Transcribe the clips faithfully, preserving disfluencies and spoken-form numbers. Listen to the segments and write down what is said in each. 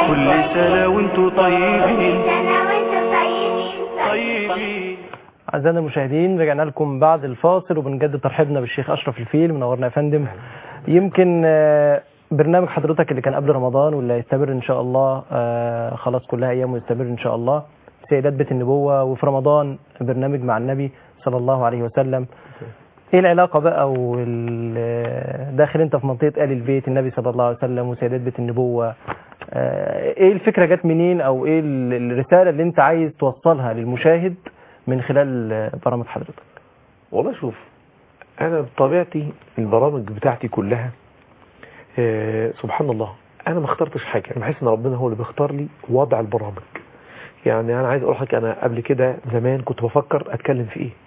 كل سنة وانتوا طيبين طيبين. أعزائنا المشاهدين، رجعنا لكم بعد الفاصل وبنجدد ترحيبنا بالشيخ أشرف الفيل. منورنا يا فندم. يمكن برنامج حضرتك اللي كان قبل رمضان واللي هيستمر إن شاء الله، خلاص كلها أيام ويستمر إن شاء الله، سيدات بيت النبوة، وفي رمضان برنامج مع النبي صلى الله عليه وسلم. ايه العلاقة بقى وداخل انت في منطقة آل البيت النبي صلى الله عليه وسلم وسيدات بيت النبوة، ايه الفكرة جت منين او ايه الرسالة اللي انت عايز توصلها للمشاهد من خلال برامج حضرتك؟ والله شوف، انا بطبيعتي البرامج بتاعتي كلها اه سبحان الله انا ما اخترتش حاجة، انا بحس ان ربنا هو اللي بيختار لي وضع البرامج. يعني انا عايز اقول لك، انا قبل كده زمان كنت بفكر اتكلم في ايه،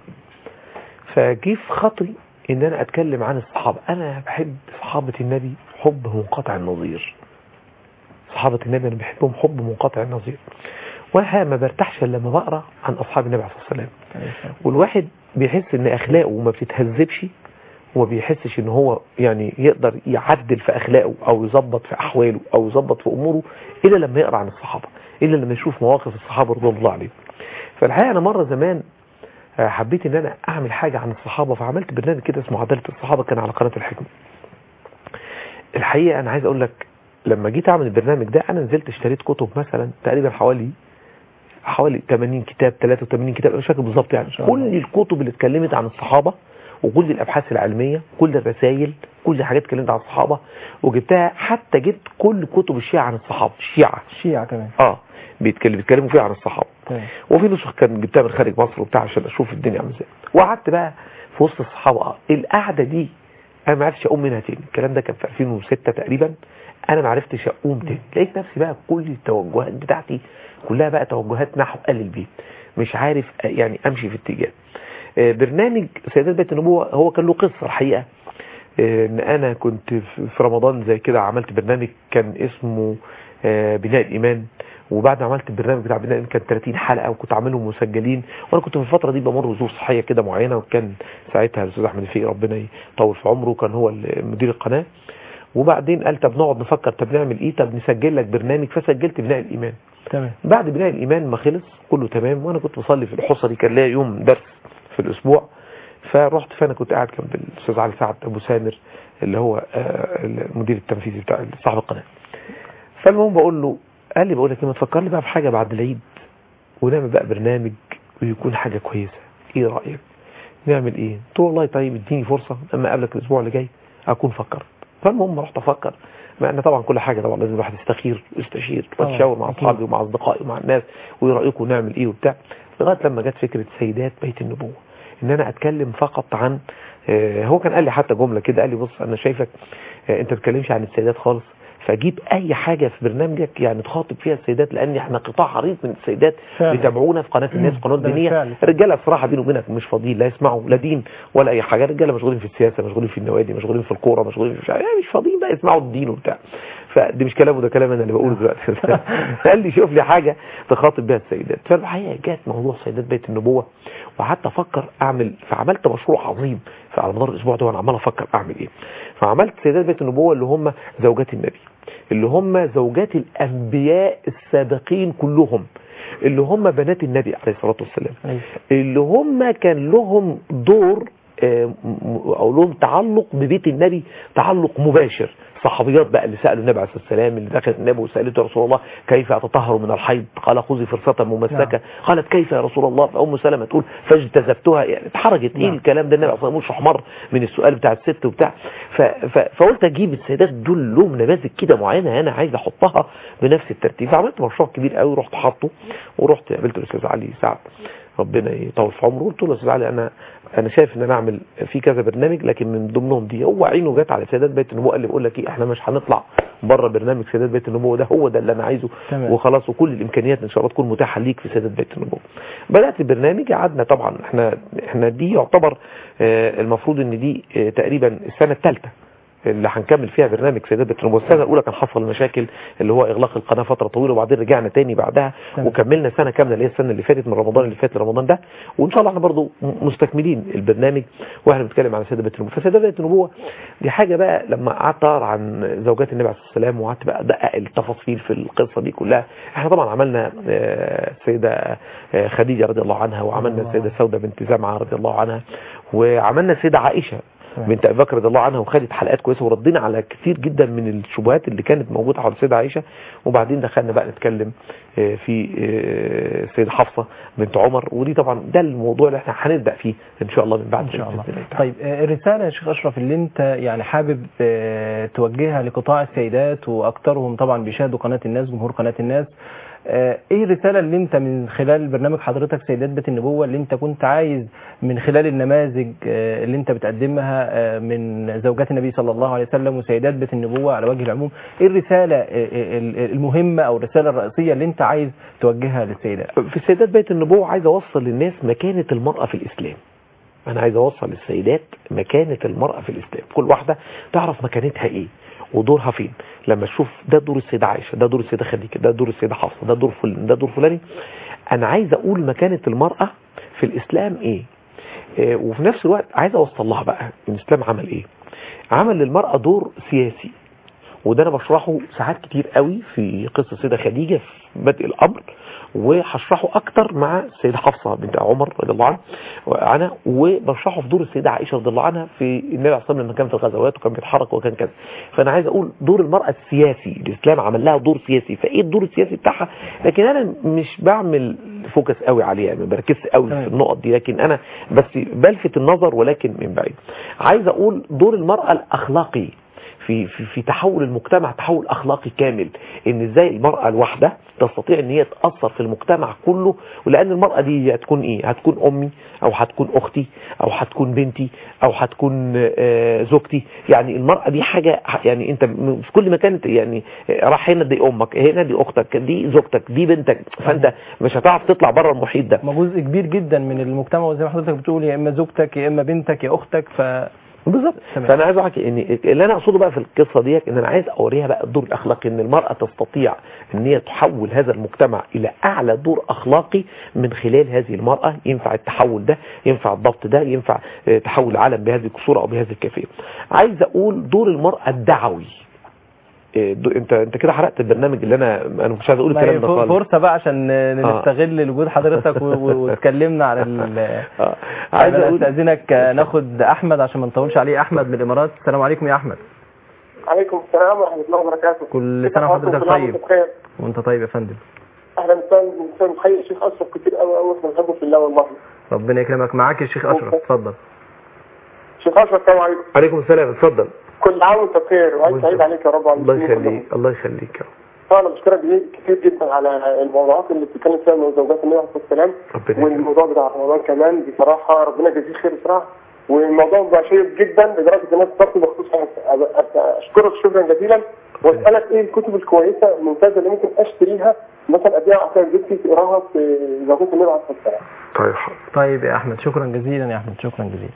فجي في خاطري ان انا اتكلم عن الصحابة. انا بحب صحابة النبي حب منقطع النظير، صحابة النبي انا بحبهم حب منقطع النظير، وها ما برتاحش لما بقرا عن اصحاب النبي عليه الصلاه والسلام. والواحد بيحس ان اخلاقه ما بتتهذبش، وما بيحسش ان هو يعني يقدر يعدل في اخلاقه او يظبط في احواله او يظبط في اموره الا لما يقرا عن الصحابه، الا لما يشوف مواقف الصحابه رضي الله عليهم. فالحقيقه انا مره زمان حبيت ان انا اعمل حاجه عن الصحابه، فعملت برنامج كده اسمه عداله الصحابه، كان على قناه الحكمه. الحقيقه انا عايز اقول لك، لما جيت اعمل البرنامج ده انا نزلت اشتريت كتب مثلا تقريبا حوالي حوالي ثمانين كتاب، ثلاثة وثمانين كتاب، مش فاكر بالظبط يعني، كل الكتب اللي اتكلمت عن الصحابه وكل الابحاث العلميه، كل الرسائل، كل الحاجات اتكلمت عن الصحابه، وجبتها. حتى جبت كل كتب الشيعة عن الصحابه، الشيعة الشيعة كمان اه بيتكلم بيتكلموا فيها عن الصحابه، وفي نسخ كان جبتها من خارج مصر وبتاع عشان اشوف الدنيا عامله ازاي. وقعدت بقى في وسط الصحابه. اه القعده دي انا ما عرفتش اقوم منها تاني. الكلام ده كان في ألفين وستة تقريبا. انا ما عرفتش اقوم تاني، لقيت نفسي بقى كل التوجهات بتاعتي كلها بقى توجهات نحو آل البيت، مش عارف يعني امشي في اتجاه. برنامج سيدات بيت النبوة هو كان له قصة الحقيقة. ان انا كنت في رمضان زي كده عملت برنامج كان اسمه بناء الايمان، وبعد ما عملت البرنامج بتاع بناء كان ثلاثين حلقة وكنت عاملهم مسجلين، وانا كنت في الفترة دي بمر ظروف صحية كده معينة، وكان ساعتها الاستاذ احمد الفقي ربنا يطول في عمره كان هو مدير القناة. وبعدين قال طب نقعد نفكر، طب نعمل ايه، طب نسجل لك برنامج. فسجلت بناء الايمان. تمام. بعد بناء الايمان ما خلص كله تمام، وانا كنت بصلي في الحصري، كان ليا يوم درس في الاسبوع، فرحت فانا كنت قاعد جنب الاستاذ علي سعد ابو سامر اللي هو المدير التنفيذي بتاع صاحب القناه. فالمهم بقول له، قال لي بقول لك ما تفكر لي بقى في حاجه بعد العيد ونعمل بقى برنامج ويكون حاجه كويسه، ايه رايك نعمل ايه؟ قلت له والله طيب اديني فرصه اما اقابلك الاسبوع اللي جاي اكون فكرت. فالمهم رحت افكر، مع ان طبعا كل حاجه طبعا لازم الواحد يستخير ويستشير ويتشاور مع اصحابي ومع اصدقائي ومع الناس، وايه رايكم نعمل ايه وبتاع، لغايه لما جت فكره سيدات بيت النبوه، ان انا اتكلم فقط عن آه هو كان قال لي حتى جمله كده، قال لي بص انا شايفك آه انت ما بتتكلمش عن السيدات خالص، فجيب اي حاجه في برنامجك يعني تخاطب فيها السيدات، لان احنا قطاع عريض من السيدات بيتابعونا في قناه الناس، قناه دينيه. الرجاله بصراحه بيني وبينك مش فاضيين، لا يسمعوا لا دين ولا اي حاجه. الرجاله مشغولين في السياسه، مشغولين في النوادي، مشغولين في الكوره، مشغولين في يعني مش فاضيين بقى يسمعوا الدين وبتاع. فدي مش كلامه، ده كلام انا اللي بقوله دلوقتي. قال لي شوف لي حاجه تخاطب بها السيدات. فالحقيقه جات موضوع سيدات بيت النبوه، وقعدت افكر اعمل، فعملت مشروع عظيم فعلى مدار الاسبوع ده وانا عمال افكر اعمل ايه. فعملت سيدات بيت النبوه اللي هم زوجات النبي، اللي هم زوجات الأنبياء السابقين كلهم، اللي هم بنات النبي عليه الصلاة والسلام، اللي هم كان لهم دور أو لهم تعلق ببيت النبي تعلق مباشر. صحابيات بقى اللي سألوا النبي عليه الصلاة والسلام، اللي دخلت النبي وسألته يا رسول الله كيف أتطهر من الحيض؟ قال خذي فرصة ممسكة. قالت كيف يا رسول الله؟ فأم سلمة تقول فاجتذبتها، يعني اتحرجت. ايه الكلام ده؟ النبي عليه الصلاة والسلام مش احمر من السؤال بتاع الست وبتاع. فقلت اجيب السيدات دول لهم نماذج كده معينة انا عايز احطها بنفس الترتيب. فعملت مشروع كبير قوي، رحت حاطه ورحت قابلت الاستاذ علي سعد ربنا يطول في عمره. قلت له يا استاذ علي انا انا شايف ان انا اعمل في كذا برنامج، لكن من ضمنهم دي. هو عينه جت على سيدات بيت النبوه، قال لي بقول لك ايه، احنا مش هنطلع بره برنامج سيدات بيت النبوه ده، هو ده اللي انا عايزه وخلاص، وكل الامكانيات ان شاء الله تكون متاحه ليك في سيدات بيت النبوه. بدات البرنامج، قعدنا طبعا احنا احنا دي يعتبر المفروض ان دي تقريبا السنه الثالثه اللي هنكمل فيها برنامج سيدات بيت النبوة. السنه الاولى كان حصل مشاكل اللي هو اغلاق القناه فتره طويله، وبعدين رجعنا تاني بعدها تمام. وكملنا سنه كامله اللي هي السنه اللي فاتت من رمضان اللي فات لرمضان ده، وان شاء الله احنا برضو مستكملين البرنامج واحنا بنتكلم عن سيدات بيت النبوة. فسيدات بيت النبوة دي حاجه بقى لما قعدت اقرا عن زوجات النبي عليه الصلاه والسلام وقعدت بقى ادقق التفاصيل في القصه دي كلها. احنا طبعا عملنا السيده خديجه رضي الله عنها، وعملنا السيده سوده بنت زمعه رضي الله عنها، وعملنا السيده عائشه بنت ابي بكر رضي الله عنها، وخدت حلقات كويسه وردينا على كثير جدا من الشبهات اللي كانت موجوده حول السيده عائشه. وبعدين دخلنا بقى نتكلم في السيده حفصه بنت عمر، ودي طبعا ده الموضوع اللي احنا هنبدا فيه ان شاء الله من بعد ان شاء الله. طيب الرساله يا شيخ اشرف اللي انت يعني حابب توجهها لقطاع السيدات، واكثرهم طبعا بيشاهدوا قناه الناس، جمهور قناه الناس، ايه الرسالة اللي انت من خلال برنامج حضرتك سيدات بيت النبوة اللي انت كنت عايز من خلال النماذج اللي انت بتقدمها من زوجات النبي صلى الله عليه وسلم وسيدات بيت النبوة على وجه العموم، ايه الرسالة المهمة او الرسالة الرئيسية اللي انت عايز توجهها للسيدات؟ في سيدات بيت النبوة عايز اوصل للناس مكانة المرأة في الاسلام. انا عايز اوصل للسيدات مكانة المرأة في الاسلام، كل واحدة تعرف مكانتها ايه ودورها فين. لما تشوف ده دور السيدة عائشة، ده دور السيدة خديجة، ده دور السيدة حفصة، ده دور فلان، ده دور فلاني، انا عايز اقول مكانة المرأة في الاسلام ايه. اه وفي نفس الوقت عايز اوصل لها بقى الاسلام عمل ايه. عمل للمرأة دور سياسي، وده انا بشرحه ساعات كتير قوي في قصة السيدة خديجة في بدء الامر، وهشرحه اكتر مع السيدة حفصة بنت عمر رضي الله عنها، وبشرحه في دور السيدة عائشة رضي الله عنها في النبي عليه الصلاة والسلام لما كان في الغزوات وكان بيتحرك وكان كذا. فانا عايز اقول دور المرأة السياسي، الاسلام عمل لها دور سياسي، فايه الدور السياسي بتاعها. لكن انا مش بعمل فوكس قوي عليها، ما بركزش قوي في النقط دي، لكن انا بس بلفت النظر ولكن من بعيد. عايز اقول دور المرأة الاخلاقي في في في تحول المجتمع، تحول اخلاقي كامل، ان ازاي المرأة الواحدة تستطيع ان هي تأثر في المجتمع كله. ولان المرأة دي هتكون ايه، هتكون امي او هتكون اختي او هتكون بنتي او هتكون آه زوجتي. يعني المرأة دي حاجة، يعني انت في كل مكان يعني راح هنا دي امك، هنا دي اختك، دي زوجتك، دي بنتك، فانت مش هتعرف تطلع بره المحيط ده. ما جزء كبير جدا من المجتمع، وزي ما حضرتك بتقول يا اما زوجتك يا اما بنتك يا اختك. ف بالظبط. فانا عايز احكي ان اللي انا اقصده بقى في القصه ديت ان انا عايز اوريها بقى الدور الاخلاقي، ان المراه تستطيع ان هي تحول هذا المجتمع الى اعلى دور اخلاقي من خلال هذه المراه. ينفع التحول ده، ينفع الضبط ده، ينفع تحول العالم بهذه الصوره او بهذه الكيفيه. عايز اقول دور المراه الدعوي. انت انت كده حرقت البرنامج اللي انا انا مش عايز اقول الكلام ده خالص. فرصه بقى عشان نستغل وجود حضرتك واتكلمنا على ال اه عايز اقول استاذنك ناخد احمد عشان ما نطولش عليه. احمد من الامارات، السلام عليكم يا احمد. عليكم السلام ورحمه الله وبركاته. كل سنه وحضرتك طيب. وانت طيب يا فندم. اهلا وسهلا. محيي الشيخ اشرف كتير قوي قوي، احنا بنحبه في الله والله. ربنا يكرمك. معاك الشيخ اشرف، اتفضل. شيخ اشرف السلام عليكم. عليكم السلام، اتفضل. كل عام وانت بخير وعيد سعيد عليك يا رب. الله يخليك، الله يخليك يا رب. انا بشكرك كتير جدا على الموضوعات اللي بتتكلم فيها من زوجات النبي عليه الصلاه والسلام، والموضوع بتاع رمضان كمان بصراحه ربنا يجزيه خير بصراحه. والموضوع بقى شيق جدا لدرجه الناس برضه بخصوص اشكرك شكرا جزيلا، واسالك ايه الكتب الكويسه الممتازه اللي ممكن اشتريها مثلا اديها عشان جدتي تقراها في زوجات النبي عليه الصلاه والسلام. طيب طيب يا احمد، شكرا جزيلا يا احمد، شكرا جزيلا.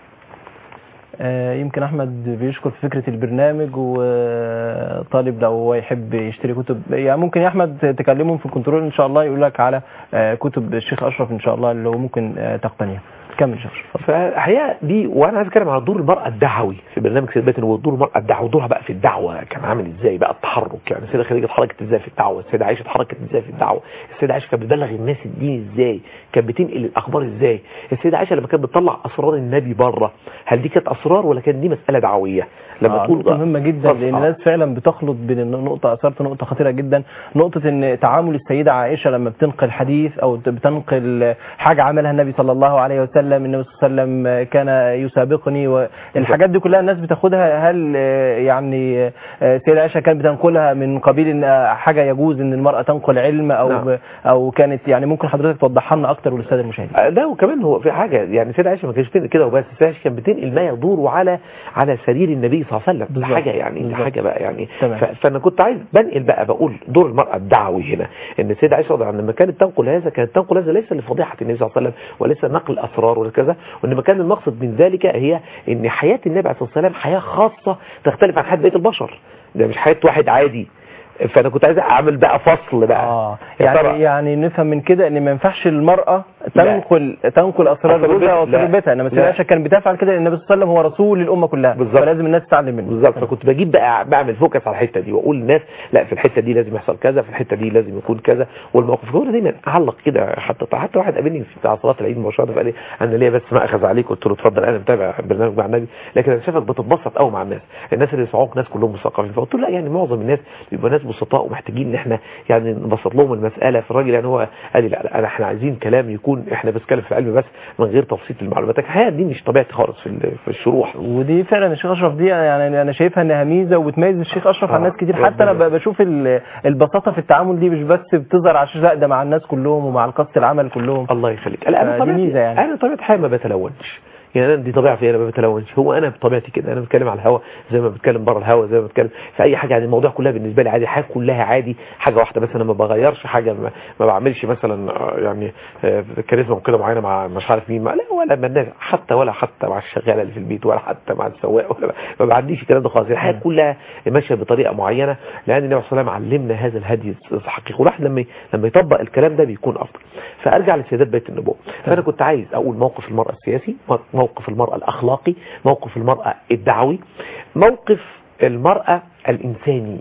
آه يمكن احمد بيشكر في فكرة البرنامج، وطالب لو هو يحب يشتري كتب، يعني ممكن يا احمد تكلمهم في الكنترول ان شاء الله يقول لك على آه كتب الشيخ اشرف ان شاء الله اللي هو ممكن آه تقتنيها. كمل شيخ اشرف. فالحقيقه دي، وانا عايز اتكلم على دور المراه الدعوي في برنامج سيدات بيت النبوة. دور المراه الدعوي، دورها بقى في الدعوه كان عامل ازاي بقى، التحرك. يعني السيده خديجه اتحركت ازاي في الدعوه، السيده عائشه اتحركت ازاي في الدعوه، السيده عائشه كانت بتبلغ الناس الدين ازاي، كانت بتنقل الاخبار ازاي، السيده عائشه لما كانت بتطلع اسرار النبي بره، هل دي كانت اسرار ولا كانت دي مساله دعويه؟ لما آه تقول مهمه جدا، لان الناس فعلا بتخلط بين النقطه، اثرت نقطه خطيره جدا، نقطه ان تعامل السيده عائشه لما بتنقل حديث او بتنقل حاجه عملها النبي صلى الله عليه وسلم، النبي صلى الله عليه وسلم كان يسابقني، والحاجات دي كلها الناس بتاخدها. هل يعني السيده عائشه كانت بتنقلها من قبيل ان حاجه يجوز ان المراه تنقل علم، او نعم. او كانت يعني ممكن حضرتك توضحها لنا اكتر وللساده المشاهدين؟ ده وكمان هو في حاجه، يعني السيده عائشه ما كانتش بتنقل كده وبس، السيده عائشه كانت بتنقل ما يدور على على سرير النبي صلى الله عليه وسلم. ده حاجه يعني ده حاجه بقى يعني. فانا كنت عايز بنقل بقى، بقول دور المراه الدعوي هنا، ان السيده عائشه لما كانت تنقل هذا كانت تنقل هذا ليس لفضيحه النبي صلى الله عليه وسلم وليس نقل اسرار كفار ولا كذا، وانما كان المقصد من ذلك هي ان حياه النبي عليه الصلاه والسلام حياه خاصه تختلف عن حياه بقيه البشر، ده مش حياه واحد عادي. فانا كنت عايز اعمل بقى فصل بقى اه يعني يعني نفهم من كده ان ما ينفعش المراه تنقل تنقل اسرار جوزها واسرار بيتها، انما سيدنا عائشه كان بتفعل كده، النبي صلى الله عليه وسلم هو رسول للامه كلها بالزبط. فلازم الناس تتعلم منه بالظبط. فكنت بجيب بقى بعمل فوكس على الحته دي واقول للناس لا في الحته دي لازم يحصل كذا، في الحته دي لازم يكون كذا، والموقف كله دايما اعلق كده. حتى حتى واحد قابلني في بتاع صلاه العيد مباشره قال لي انا ليه بس ما اخذ عليك، قلت له اتفضل انا متابع برنامج مع النبي، لكن انا شايفك بتتبسط قوي مع الناس، الناس اللي يسمعوك ناس كلهم مثقفين. فقلت له لا يعني معظم الناس بيبقوا ناس بسطاء ومحتاجين ان احنا يعني نبسط لهم المساله. في الراجل يعني هو قال لي لا انا احنا عايزين كلام يكون احنا بنتكلم في العلم بس من غير تبسيط المعلومات. الحقيقه دي مش طبيعتي خالص في في الشروح، ودي فعلا الشيخ اشرف دي يعني انا شايفها انها ميزه وبتميز الشيخ اشرف عن ناس كتير. حتى انا بشوف البساطه في التعامل دي مش بس بتظهر على الشاشه، ده مع الناس كلهم ومع القصد العمل كلهم. الله يخليك. انا طبيعتي يعني. انا طبيعتي حاجه ما بتلونش، يعني انا دي طبيعتي، انا ما بتلونش، هو انا بطبيعتي كده، انا بتكلم على الهوا زي ما بتكلم بره الهوا، زي ما بتكلم في اي حاجه، يعني الموضوع كلها بالنسبه لي عادي، الحياه كلها عادي، حاجه واحده بس انا ما بغيرش حاجه، ما, ما بعملش مثلا يعني كاريزما كده معينه مع مش عارف مين، لا ولا الناس حتى ولا حتى مع الشغاله اللي في البيت ولا حتى مع السواق، ولا ما بعديش الكلام ده خالص. الحياه كلها ماشيه بطريقه معينه، لان النبي صلى الله عليه وسلم علمنا هذا الهدي الحقيقي، والواحد لما لما يطبق الكلام ده بيكون افضل. فارجع لسيادات بيت النبوه، فانا كنت عايز اقول موقف المراه السياسي، موقف المراه الاخلاقي، موقف المراه الدعوي، موقف المراه الانساني.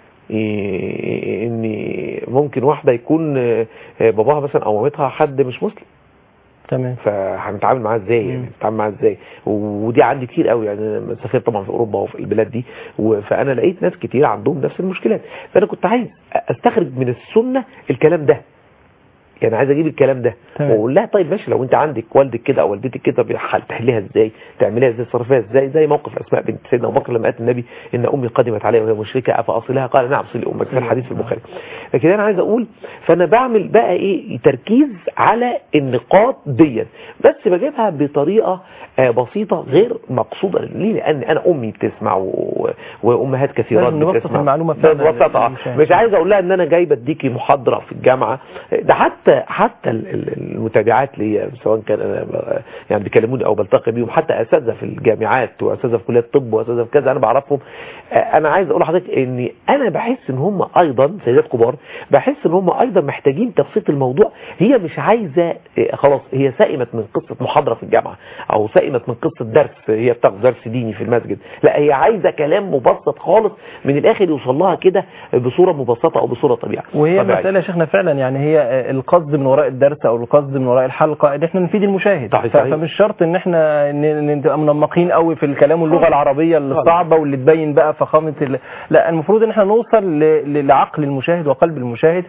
إيه ان ممكن واحده يكون باباها مثلا او مامتها حد مش مسلم، تمام، فهنتعامل معاه ازاي؟ يعني نتعامل معاه ازاي؟ ودي عندي كتير قوي، يعني انا سافرت طبعا في اوروبا وفي البلاد دي، فانا لقيت ناس كتير عندهم نفس المشكلات. فانا كنت عايز استخرج من السنه الكلام ده، يعني عايز اجيب الكلام ده واقول لها طيب ماشي، لو انت عندك والدك كده او والدتك كده تحليها ازاي، تعمليها ازاي، تصرفيها ازاي، زي موقف اسماء بنت سيدنا ابو بكر لما قالت النبي ان امي قدمت علي وهي مشركه افاصلها، قال نعم صلي امك، في الحديث في البخاري. لكن انا عايز اقول، فانا بعمل بقى ايه تركيز على النقاط دي، بس بجيبها بطريقه بسيطه غير مقصوده. ليه؟ لان انا امي بتسمع و... وامهات كثيرات بتسمع المعلومه فعلا، مش عايز اقول لها ان انا جاي بديكي محاضره في الجامعه، ده حتى حتى المتابعات لي سواء كان يعني بيكلموني او بلتقي بيهم، حتى اساتذه في الجامعات واساتذه في كليه الطب واساتذه في كذا انا بعرفهم. انا عايز اقول لحضرتك ان انا بحس ان هم ايضا سيدات كبار، بحس ان هم ايضا محتاجين تبسيط الموضوع. هي مش عايزه خلاص هي سئمت من قصه محاضره في الجامعه او سئمت من قصه درس هي بتاخد درس ديني في المسجد، لا هي عايزه كلام مبسط خالص من الاخر يوصل لها كده بصوره مبسطه او بصوره طبيعيه. وهي المساله يا شيخنا فعلا يعني هي القصد من وراء الدرس او القصد من وراء الحلقه ان احنا نفيد المشاهد، فمش شرط ان احنا نبقى منمقين قوي في الكلام واللغه العربيه الصعبه واللي تبين بقى فخامه ال... لا المفروض ان احنا نوصل ل... لعقل المشاهد وقلب المشاهد.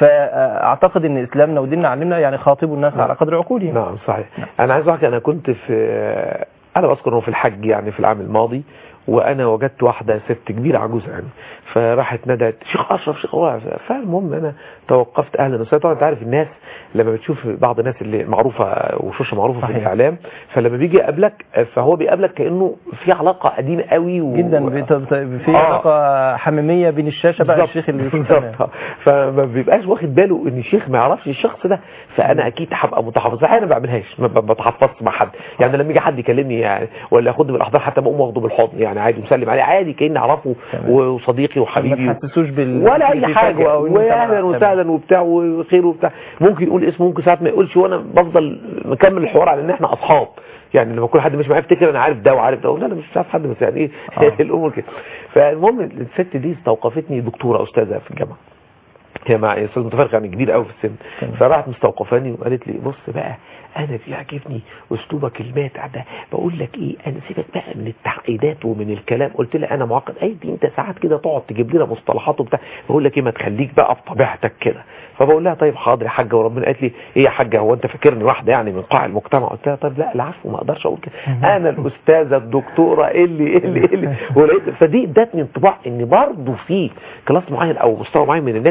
فاعتقد ان اسلامنا وديننا علمنا يعني خاطبوا الناس نعم. على قدر عقولهم. نعم صحيح. نعم. انا عايز اقول لك انا كنت في انا بذكر انه في الحج يعني في العام الماضي، وانا وجدت واحده ست كبيره عجوزه يعني، فراحت ندت شيخ اشرف شيخ اشرف، فالمهم انا توقفت اهلا وسهلا. طبعا انت عارف الناس لما بتشوف بعض الناس اللي معروفه وشوشه معروفه في الاعلام، فلما بيجي يقابلك فهو بيقابلك كانه في علاقه قديمه قوي و... جدا في آه. علاقه حميميه بين الشاشه بقى الشيخ اللي بالظبط، فما بيبقاش واخد باله ان الشيخ ما يعرفش الشخص ده. فانا اكيد هبقى متحفظ، انا ما بعملهاش، ما بتحفظش مع حد يعني. لما يجي حد يكلمني يعني ولا ياخدني بالاحضان حتى بقوم واخده بالحضن يعني عادي، مسلم عليه عادي كاني اعرفه وصديقي وحبيبي، ما تحسسوش بال ولا اي حاجه، واهلا وسهلا وبتاع وخير وبتاع. ممكن يقول اسمه ممكن ساعات ما يقولش، وانا بفضل مكمل الحوار على ان احنا اصحاب يعني. لما كل حد مش معايا افتكر انا عارف ده وعارف ده، لا انا مش عارف حد، بس يعني ايه آه. الامور كده. فالمهم الست دي استوقفتني دكتوره استاذه في الجامعه، هي مع استاذ متفرق يعني كبير قوي في السن، فراحت مستوقفاني وقالت لي بص بقى انا بيعجبني اسلوبك الماتع ده، بقول لك ايه انا سيبك بقى من التعقيدات ومن الكلام. قلت لها انا معقد؟ اي دي انت ساعات كده تقعد تجيب لنا مصطلحات وبتاع، بقول لك ايه ما تخليك بقى في طبيعتك كده. فبقول لها طيب حاضر يا حاجه وربنا. قالت لي ايه يا حاجه هو انت فاكرني واحده يعني من قاع المجتمع؟ قلت لها طيب لا العفو ما اقدرش اقول كده، انا الاستاذه الدكتوره اللي اللي اللي ولقيت. فدي ادتني انطباع ان برضه في كلاس معين او مستوى معين من الناس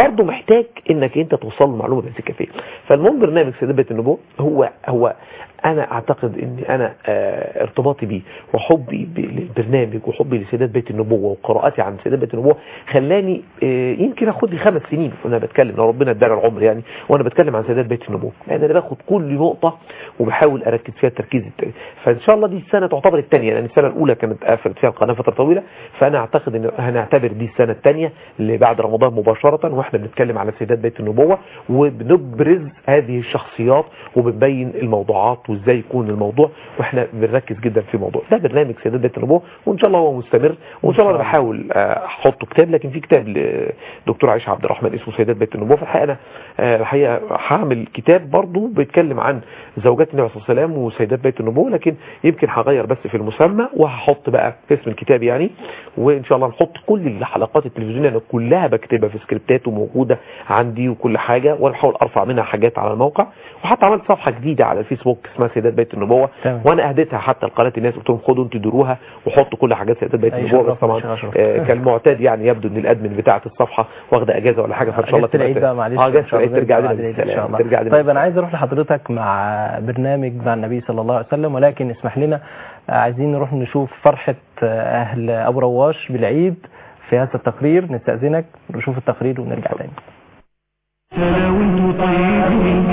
برضه محتاج انك انت توصل له معلومه بس كافيه. فالمهم برنامج سيدات بيت النبوه هو هو انا اعتقد ان انا اه ارتباطي بيه وحبي بالبرنامج وحبي لسيدات بيت النبوه وقراءاتي عن سيدات بيت النبوه خلاني اه يمكن اخد لي خمس سنين وانا بتكلم، لو ربنا اداني العمر يعني، وانا بتكلم عن سيدات بيت النبوه، لان انا باخد كل نقطه وبحاول اركز فيها التركيز التاني. فان شاء الله دي السنه تعتبر الثانيه، لان السنه الاولى كانت قفلت فيها القناه فتره طويله، فانا اعتقد ان هنعتبر دي السنه الثانيه اللي بعد رمضان مباشره، واحنا بنتكلم على سيدات بيت النبوه وبنبرز هذه الشخصيات وبنبين الموضوعات وازاي يكون الموضوع، واحنا بنركز جدا في الموضوع ده. برنامج سيدات بيت النبوه وان شاء الله هو مستمر، وان شاء الله انا بحاول احطه كتاب، لكن في كتاب لدكتور عائشه عبد الرحمن اسمه سيدات بيت النبوه. في الحقيقه انا الحقيقه هعمل كتاب برضه بيتكلم عن زوجات النبي صلى الله عليه وسلم وسيدات بيت النبوه، لكن يمكن هغير بس في المسمى وهحط بقى اسم الكتاب يعني، وان شاء الله نحط كل الحلقات التلفزيونيه انا كلها بكتبها في سكريبتات وموجوده عندي وكل حاجه، وانا بحاول ارفع منها حاجات على الموقع، وحتى عملت صفحه جديده على الفيسبوك اسمها سيدات بيت النبوه، وانا اهديتها حتى لقناه الناس، قلت لهم خدوا انتوا دروها وحطوا كل حاجات سيدات بيت النبوه. بس طبعا آه كالمعتاد يعني يبدو ان الادمن بتاعه الصفحه واخده اجازه ولا حاجه، فان شاء الله العيد بقى معلش اه جت العيد ترجع لنا بالسلامه. ترجع لنا. طيب انا عايز اروح لحضرتك مع برنامج مع النبي صلى الله عليه وسلم، ولكن اسمح لنا عايزين نروح نشوف فرحه اهل ابو رواش بالعيد في هذا التقرير. نستأذنك نشوف التقرير ونرجع تاني. سنة وانتوا طيبين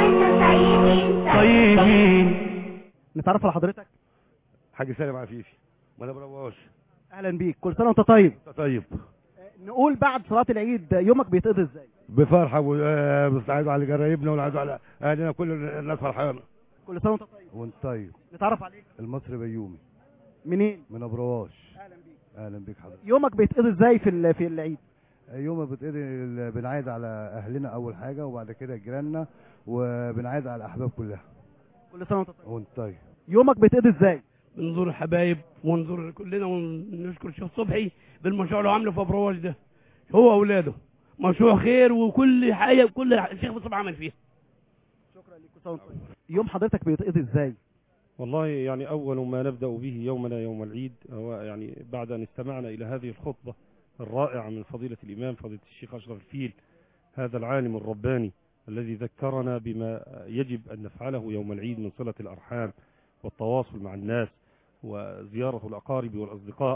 طيبين. نتعرف على حضرتك؟ حاج سالم عفيفي من ابو رواش. اهلا بيك، كل سنه وانت طيب. انت طيب. نقول بعد صلاه العيد يومك بيتقضي ازاي؟ بفرحه وبنعيد على قرايبنا ونعيد على اهلنا، كل الناس فرحانه. كل سنه وانت طيب. وانت طيب. نتعرف عليك. المصري بيومي. منين؟ من ابو رواش. اهلا بيك. اهلا بيك حضرتك. يومك بيتقضي ازاي في في العيد؟ يومك بيتقضي بنعيد على اهلنا اول حاجه، وبعد كده جيراننا، وبنعيد على الاحباب كلها. كل سنه وانت طيب. وانت طيب. يومك بيتقضي ازاي؟ بنزور الحبايب ونزور كلنا ونشكر الشيخ صبحي بالمشروع اللي عامله في ابو رواش ده، هو واولاده مشروع خير، وكل حاجه كل الشيخ صبحي عمل فيها. شكرا لك. كل سنه وانت طيب. يوم حضرتك بيتقضي ازاي؟ والله يعني أول ما نبدأ به يومنا يوم العيد هو يعني بعد أن استمعنا إلى هذه الخطبة الرائعة من فضيلة الإمام فضيلة الشيخ أشرف الفيل، هذا العالم الرباني الذي ذكرنا بما يجب أن نفعله يوم العيد من صلة الأرحام والتواصل مع الناس وزيارة الأقارب والأصدقاء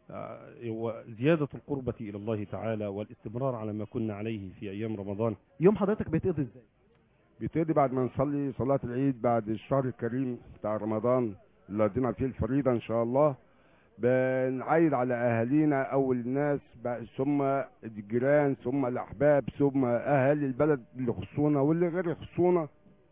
وزيادة القربة إلى الله تعالى والاستمرار على ما كنا عليه في أيام رمضان. يوم حضرتك بيتقضي ازاي؟ بيبتدي بعد ما نصلي صلاة العيد بعد الشهر الكريم بتاع رمضان اللي قضينا فيه الفريضة إن شاء الله، بنعيد على أهالينا أول الناس، ثم الجيران، ثم الأحباب، ثم أهل البلد اللي يخصونا واللي غير يخصونا،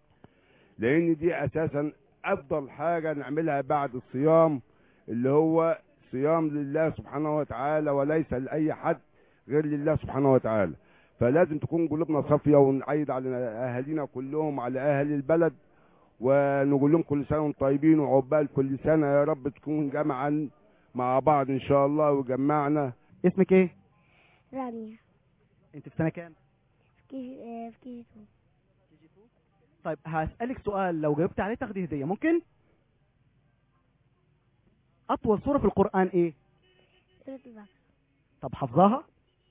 لأن دي أساسا أفضل حاجة نعملها بعد الصيام، اللي هو صيام لله سبحانه وتعالى وليس لأي حد غير لله سبحانه وتعالى. فلازم تكون قلوبنا صافيه ونعيد على اهالينا كلهم، على اهل البلد، ونقول لهم كل سنه وانتم طيبين، وعقبال كل سنه يا رب تكون جمعا مع بعض ان شاء الله وجمعنا. اسمك ايه؟ رانيا. انت في سنه كام؟ في كي في كي اتنين. طيب هسألك سؤال، لو جاوبت عليه تاخدي هديه، ممكن؟ اطول سوره في القران ايه؟ سوره البقره. طب حافظاها؟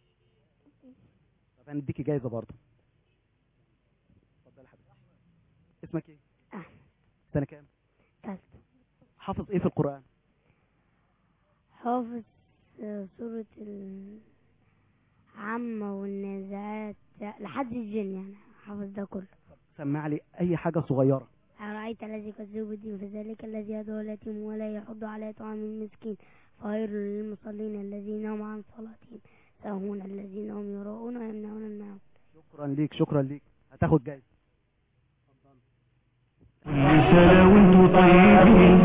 طب هنديكي جايزه برضه. اتفضلي يا حبيبتي. اسمك ايه؟ احمد. سنه كام؟ ثالثه. حافظ ايه في القران؟ حافظ سوره العامه والنازعات لحد الجن، يعني حافظ ده كله. سمع لي اي حاجه صغيره. أرأيت الذي يكذب بالدين فذلك الذي يدعو اليتيم ولا يحض على طعام المسكين فغير للمصلين الذين هم عن صلاتهم ساهون الذين هم يراءون ويمنعون الماعون. شكرا ليك شكرا ليك، هتاخد جايزه. سنة وانتوا طيبين.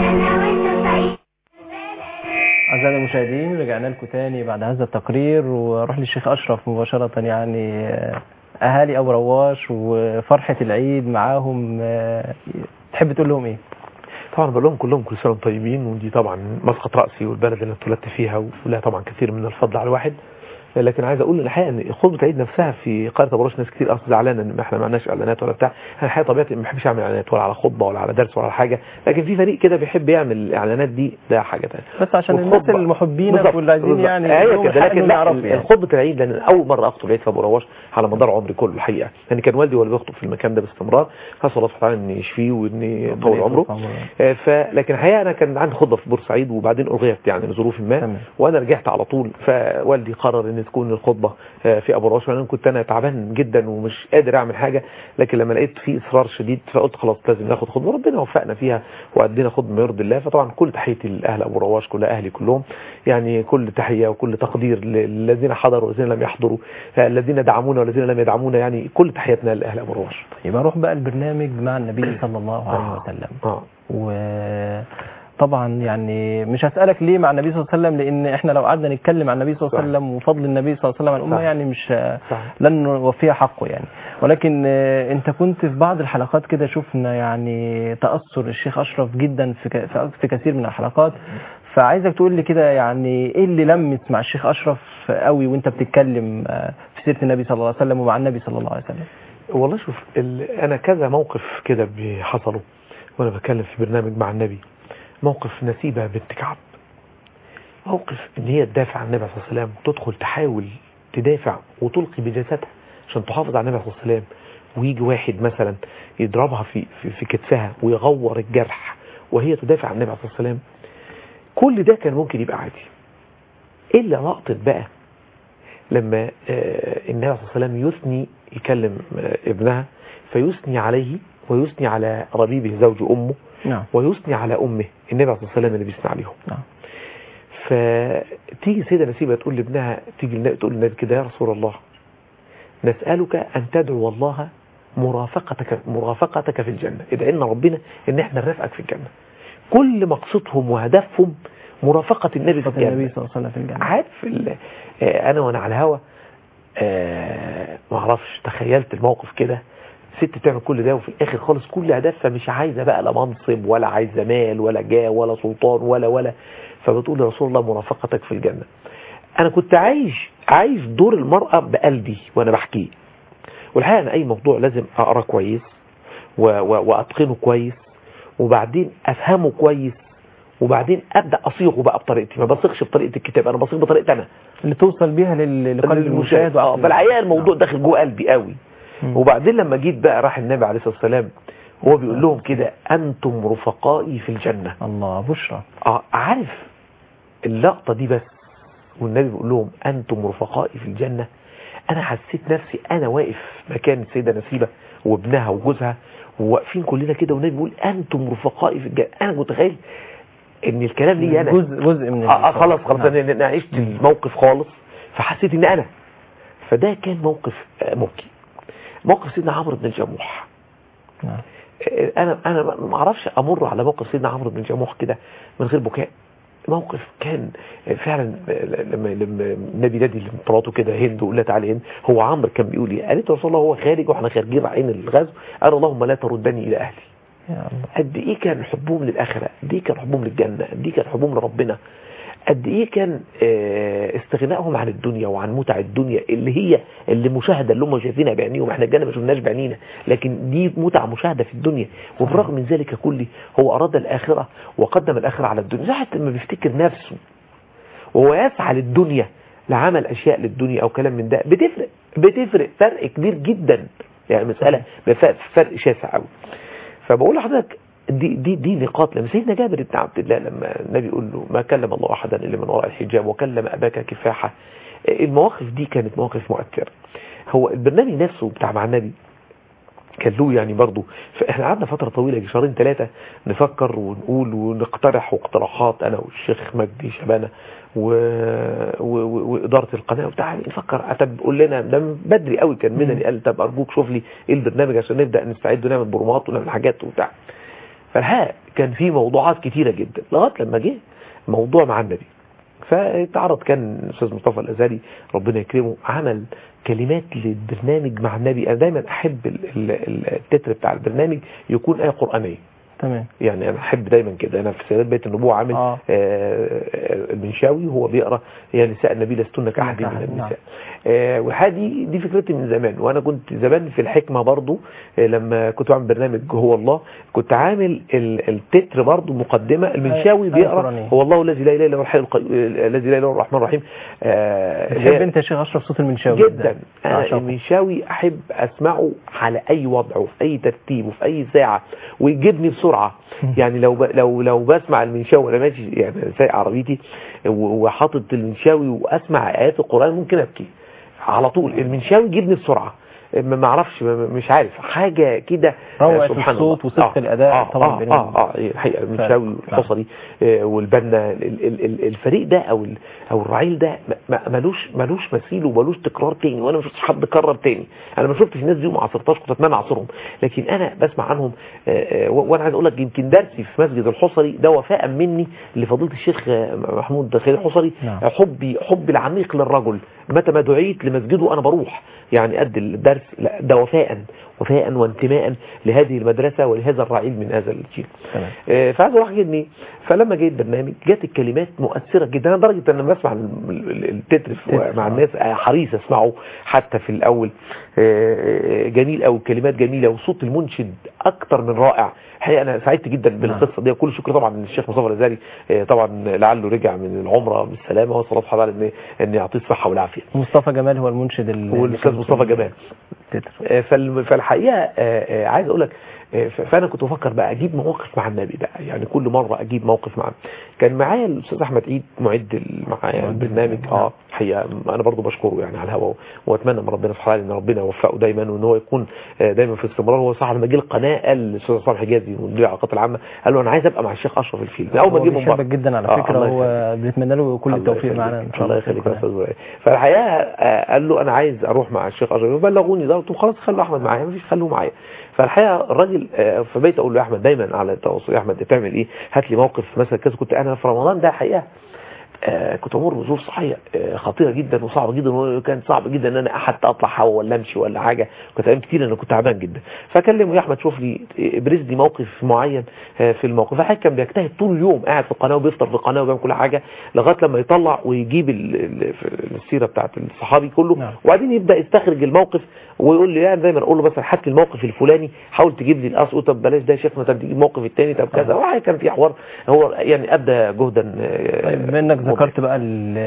أعزائي المشاهدين رجعنا لكم تاني بعد هذا التقرير، وأروح للشيخ أشرف مباشرة. يعني أهالي أبو رواش وفرحة العيد معاهم، تحب تقول لهم إيه؟ طبعا بقول لهم كلهم كل سنة وانتم طيبين، ودي طبعا مسقط رأسي والبلد اللي اتولدت فيها ولها طبعا كثير من الفضل على الواحد. لكن عايز اقول الحقيقه ان خطبه العيد نفسها في قريه ابو رش ناس كتير اصلا زعلانه ان احنا ما عندناش اعلانات ولا بتاع. انا الحقيقه طبيعتي ما بحبش اعمل اعلانات ولا على خطبه ولا على درس ولا على حاجه، لكن في فريق كده بيحب يعمل الاعلانات دي، ده حاجه ثانيه. بس عشان الناس المحبين واللي عايزين يعني هي كده. لكن لا يعني. خطبه العيد لان اول مره اخطب العيد في ابو رواش على مدار عمري كله الحقيقه، يعني كان والدي ولا بيخطب في المكان ده باستمرار، فاسال الله سبحانه ان يشفيه وان يطول عمره. فلكن الحقيقه انا كان عندي خطبه في بورسعيد وبعدين الغيت يعني لظروف ما، وانا رجعت على طول، فوالدي قرر ان تكون الخطبه في ابو رواش، وانا كنت انا تعبان جدا ومش قادر اعمل حاجه، لكن لما لقيت في اصرار شديد فقلت خلاص لازم ناخد خطبه، ربنا وفقنا فيها وادينا خطبه ما يرضي الله. فطبعا كل تحيتي لاهل ابو رواش، كل اهلي كلهم، يعني كل تحيه وكل تقدير للذين حضروا والذين لم يحضروا، الذين دعمونا والذين لم يدعمونا، يعني كل تحياتنا لاهل ابو رواش. يبقى نروح بقى البرنامج مع النبي صلى الله عليه وسلم. اه وطبعا يعني مش هسألك ليه مع النبي صلى الله عليه وسلم، لان احنا لو قعدنا نتكلم عن النبي صلى الله عليه وسلم وفضل النبي صلى الله عليه وسلم على الامه يعني مش صح. لن نوفيها حقه يعني. ولكن انت كنت في بعض الحلقات كده شفنا يعني تأثر الشيخ اشرف جدا في في كثير من الحلقات، فعايزك تقول لي كده يعني ايه اللي لمس مع الشيخ اشرف قوي وانت بتتكلم في سيره النبي صلى الله عليه وسلم ومع النبي صلى الله عليه وسلم؟ والله شوف انا كذا موقف كده حصلوا وانا بتكلم في برنامج مع النبي. موقف نسيبة بنت كعب، موقف ان هي تدافع عن النبي صلى الله عليه وسلم، تدخل تحاول تدافع وتلقي بجسدها عشان تحافظ على النبي صلى الله عليه وسلم، ويجي واحد مثلا يضربها في في, في كتفها ويغور الجرح وهي تدافع عن النبي صلى الله عليه وسلم. كل ده كان ممكن يبقى عادي، الا لقطه بقى لما النبي صلى الله عليه وسلم يثني يكلم ابنها فيثني عليه ويثني على ربيبه زوج امه، نعم. ويثني على امه النبي صلى الله عليه وسلم اللي بيثني عليهم. نعم. فتيجي سيدة نسيبة تقول لابنها، تيجي تقول للنبي كده: يا رسول الله نسألك أن تدعو الله مرافقتك مرافقتك في الجنة، ادعي لنا ربنا ان احنا نرافقك في الجنة. كل مقصدهم وهدفهم مرافقة النبي في الجنة. النبي صلى الله عليه وسلم في الجنة. عارف انا وانا على الهوا ما اعرفش تخيلت الموقف كده، ست تعمل كل ده وفي الاخر خالص كل هدفها مش عايزه بقى لا منصب ولا عايزه مال ولا جاه ولا سلطان ولا ولا فبتقول يا رسول الله مرافقتك في الجنة. انا كنت عايش عايش دور المرأة بقلبي وانا بحكيه، والحقيقة انا اي موضوع لازم اقرا كويس واتقنه كويس وبعدين افهمه كويس وبعدين ابدا اصيغه بقى بطريقتي، ما بصيغش بطريقه الكتاب، انا بصيغ بطريقتي انا اللي توصل بيها لقلب المشاهد. اه بالحقيقه الموضوع داخل جوه قلبي قوي. وبعدين لما جيت بقى راح النبي عليه الصلاه والسلام هو بيقول لهم كده: انتم رفقائي في الجنه. الله بشرى. اه عارف اللقطه دي بس والنبي بيقول لهم انتم رفقائي في الجنه، انا حسيت نفسي انا واقف مكان السيده نسيبه وابنها وجوزها وواقفين كلنا كده والنبي بيقول انتم رفقائي في الجنه. انا متخيل ان الكلام لي انا جزء جزء من اه خلاص خلاص انا نعم. عشت الموقف خالص فحسيت ان انا فده كان موقف مبكي. موقف سيدنا عمرو بن الجموح، نعم. انا انا ما اعرفش امر على موقف سيدنا عمرو بن الجموح كده من غير بكاء. موقف كان فعلا لما لما النبي نادي لمراته كده هند وقال لها تعالي هند، هو عمرو كان بيقول ايه؟ قالت له رسول الله هو خارج واحنا خارجين رايحين الغزو، قال اللهم لا تردني الى اهلي. قد ايه كان حبهم للاخره، قد ايه كان حبهم للجنه، قد ايه كان حبهم لربنا، قد ايه كان استغنائهم عن الدنيا وعن متع الدنيا اللي هي اللي مشاهده اللي هم شايفينها بعينيهم. احنا الجنه ما شفناش بعينينا لكن دي متع مشاهده في الدنيا، وبرغم من ذلك كله هو اراد الاخره وقدم الاخره على الدنيا. حتى لما بيفتكر نفسه وهو يسعى للدنيا لعمل اشياء للدنيا او كلام من ده بتفرق بتفرق فرق كبير جدا، يعني مساله فرق شاسع قوي. فبقول لحضرتك دي دي دي نقاط. لما سيدنا جابر بن عبد الله لما النبي يقول له ما كلم الله احدا الا من وراء الحجاب وكلم اباك كفاحه، المواقف دي كانت مواقف مؤثره. هو البرنامج نفسه بتاع مع النبي كان له يعني برضه، فاحنا قعدنا فتره طويله شهرين ثلاثه نفكر ونقول ونقترح واقتراحات انا والشيخ مجدي شبانه و... و... واداره القناه وبتاع نفكر. طب قول لنا ده بدري قوي كان منى قال طب ارجوك شوف لي ايه البرنامج عشان نبدا نستعد ونعمل برومات ونعمل حاجات وبتاع. فالحقيقه كان في موضوعات كتيره جدا لغايه لما جه موضوع مع النبي. فاتعرض كان الاستاذ مصطفى الازهري ربنا يكرمه عمل كلمات للبرنامج مع النبي. انا دايما احب التتر بتاع البرنامج يكون ايه قرانيه. تمام. يعني انا احب دايما كده، انا في سيدات بيت النبوه عامل آه. آه المنشاوي وهو بيقرا يا نساء النبي لستن كاحد من النساء. نعم. آه وهذه دي فكرتي من زمان، وانا كنت زمان في الحكمه برضو آه لما كنت عامل برنامج هو الله كنت عامل التتر برضو مقدمه المنشاوي بيقرا هو الله الذي لا اله الا هو الحي القيوم الذي لا اله الا هو الرحمن الرحيم. آه بتحب انت يا شيخ اشرف صوت المنشاوي جدا؟ انا المنشاوي احب اسمعه على اي وضع وفي اي ترتيب وفي اي ساعه ويجيبني بسرعه. يعني لو ب... لو لو بسمع المنشاوي وانا ماشي يعني سايق عربيتي وحاطط المنشاوي واسمع ايات القران ممكن ابكي على طول. المنشاوي يجيبني بسرعه، ما اعرفش مش عارف حاجه كده روعه الصوت وصدق الاداء. آه طبعا اه اه, آه الحقيقه المنشاوي والحصري آه والبنا الفريق ده او او الرعيل ده ملوش ملوش مثيل وملوش تكرار تاني، وانا ما شفتش حد كرر تاني. انا ما شفتش الناس دي وما عاصرتهاش، كنت اتمنى اعصرهم، لكن انا بسمع عنهم. آه وانا عايز اقول لك يمكن درسي في مسجد الحصري ده وفاء مني لفضيله الشيخ محمود خالد الحصري. نعم. حبي حبي العميق للرجل، متى ما دعيت لمسجده انا بروح يعني قد الدرس. لا ده وفاء وفاء وانتماء لهذه المدرسة ولهذا الرعيل من هذا الجيل. آه فعايز اروح جدني. فلما جيت برنامج جات الكلمات مؤثرة جدا لدرجة ان انا بسمع التتر مع الناس حريص اسمعه حتى في الاول. آه جميل قوي، كلمات جميلة وصوت المنشد اكتر من رائع. الحقيقه انا سعدت جدا بالقصه دي، وكل شكر طبعا للشيخ مصطفى الازهري طبعا لعله رجع من العمره بالسلامه، وصلاه حضرتك ان ان يعطيه الصحه والعافيه. مصطفى جمال هو المنشد هو الاستاذ مصطفى جمال. فالحقيقه عايز اقول لك فانا كنت بفكر بقى اجيب مواقف مع النبي بقى، يعني كل مره اجيب موقف معاه. كان معايا الاستاذ احمد عيد معد معايا البرنامج. اه حقيقه انا برضو بشكره يعني على الهواء، واتمنى من ربنا سبحانه ان ربنا يوفقه دايما وان هو يكون دايما في استمرار. هو صح لما جه القناه قال الاستاذ صالح حجازي مدير العلاقات العامه قال له انا عايز ابقى مع الشيخ اشرف الفيل. اول ما جه من بره جدا على فكره. آه هو بنتمنى له كل التوفيق معانا ان شاء الله. الله يخليك يا استاذ. فالحقيقه قال له انا عايز اروح مع الشيخ اشرف، بلغوني ده قلت له خلاص خلوا احمد معايا، مفيش خلوه معايا. فالحقيقه الراجل في بيت اقول له يا احمد دايما على التواصل، يا احمد بتعمل ايه؟ هات لي موقف مثلا كذا. كنت انا في رمضان ده حقيقه آه كنت امر بظروف صحيه آه خطيره جدا وصعبه جدا، وكان صعب جدا ان انا حتى اطلع هوا ولا امشي ولا حاجه. كنت ايام كتير انا كنت تعبان جدا. فكلمه يا احمد شوف لي ابرز لي موقف معين آه في الموقف. الحقيقه كان بيجتهد طول اليوم قاعد في القناه وبيفطر في القناه وبيعمل كل حاجه لغايه لما يطلع ويجيب السيره بتاعت الصحابي كله. نعم. وبعدين يبدا يستخرج الموقف ويقول لي يعني دايما اقول له مثلا هات لي الموقف الفلاني، حاول تجيب لي الاصل. طب بلاش ده يا شيخنا، طب تجيب الموقف الثاني، طب كذا. وحاجه كان في حوار هو يعني ابدى جهدا. طيب بما انك ذكرت بقى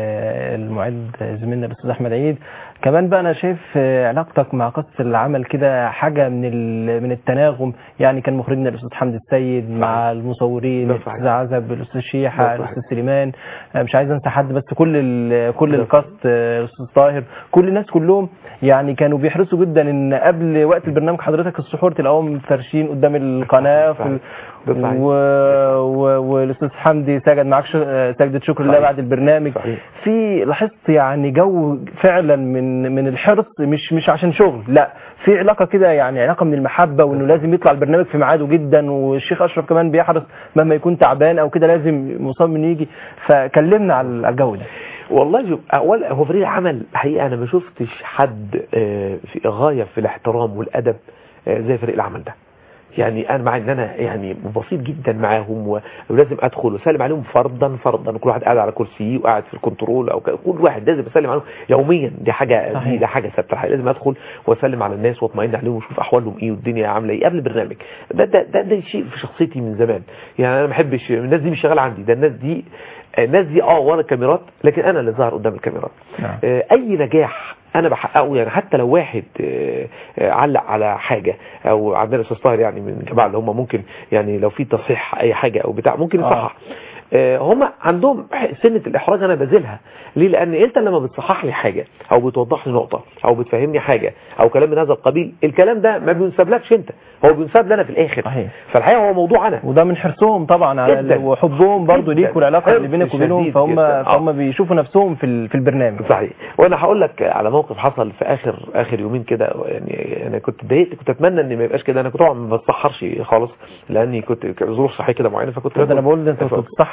المعد زميلنا الاستاذ احمد عيد، كمان بقى انا شايف علاقتك مع قصه العمل كده حاجه من من التناغم. يعني كان مخرجنا الاستاذ حمدي السيد مع المصورين الاستاذ عزب الاستاذ شيحه الاستاذ سليمان، مش عايز انسى حد بس كل كل الكاست الاستاذ طاهر، كل الناس كلهم يعني كانوا بيحرصوا جدا ان قبل وقت البرنامج حضرتك السحور تلاقوهم فرشين قدام القناه في و... و... والاستاذ حمدي سجد معاك ش... سجدة شكر الله بعد البرنامج. صحيح. في لاحظت يعني جو فعلا من من الحرص، مش مش عشان شغل، لا في علاقه كده، يعني علاقه من المحبه وانه لازم يطلع البرنامج في ميعاده جدا. والشيخ اشرف كمان بيحرص مهما يكون تعبان او كده لازم مصمم انه يجي. فكلمنا على الجو ده. والله اول هو فريق العمل حقيقه انا ما شفتش حد في غايه في الاحترام والادب زي فريق العمل ده. يعني انا مع ان انا يعني بسيط جدا معاهم ولازم ادخل واسلم عليهم فردا فردا، كل واحد قاعد على كرسيه وقاعد في الكنترول او كل واحد لازم اسلم عليهم يوميا. دي حاجه دي, دي حاجه ثابته، لازم ادخل واسلم على الناس واطمئن عليهم واشوف احوالهم ايه والدنيا عامله ايه قبل البرنامج. ده ده, ده ده شيء في شخصيتي من زمان. يعني انا ما بحبش الناس دي مش شغاله عندي، ده الناس دي الناس دي اه ورا الكاميرات، لكن انا اللي ظاهر قدام الكاميرات. نعم. آه اي نجاح انا بحققه، يعني حتى لو واحد آه آه علق على حاجه او عندنا استاذ طاهر يعني من الجماعه اللي هم ممكن يعني لو في تصحيح اي حاجه او بتاع ممكن يصحح. آه هم عندهم سنه الاحراج انا بذلها. ليه؟ لان انت لما بتصحح لي حاجه او بتوضح لي نقطه او بتفهمني حاجه او كلام من هذا القبيل، الكلام ده ما بينسبلكش انت، هو بينسب لنا في الاخر. صحيح. فالحقيقه هو موضوع انا، وده من حرصهم طبعا على وحبهم برضو ليك والعلاقه اللي بينك وبينهم، فهم فهم بيشوفوا نفسهم في في البرنامج. صحيح. وانا هقول لك على موقف حصل في اخر اخر يومين كده. يعني انا كنت اتضايقت، كنت اتمنى ان ما يبقاش كده. انا كنت طبعا ما بتصحرش خالص لاني كنت ظروف صحيه كده معينه، فكنت انا بقول انت كنت بتصحر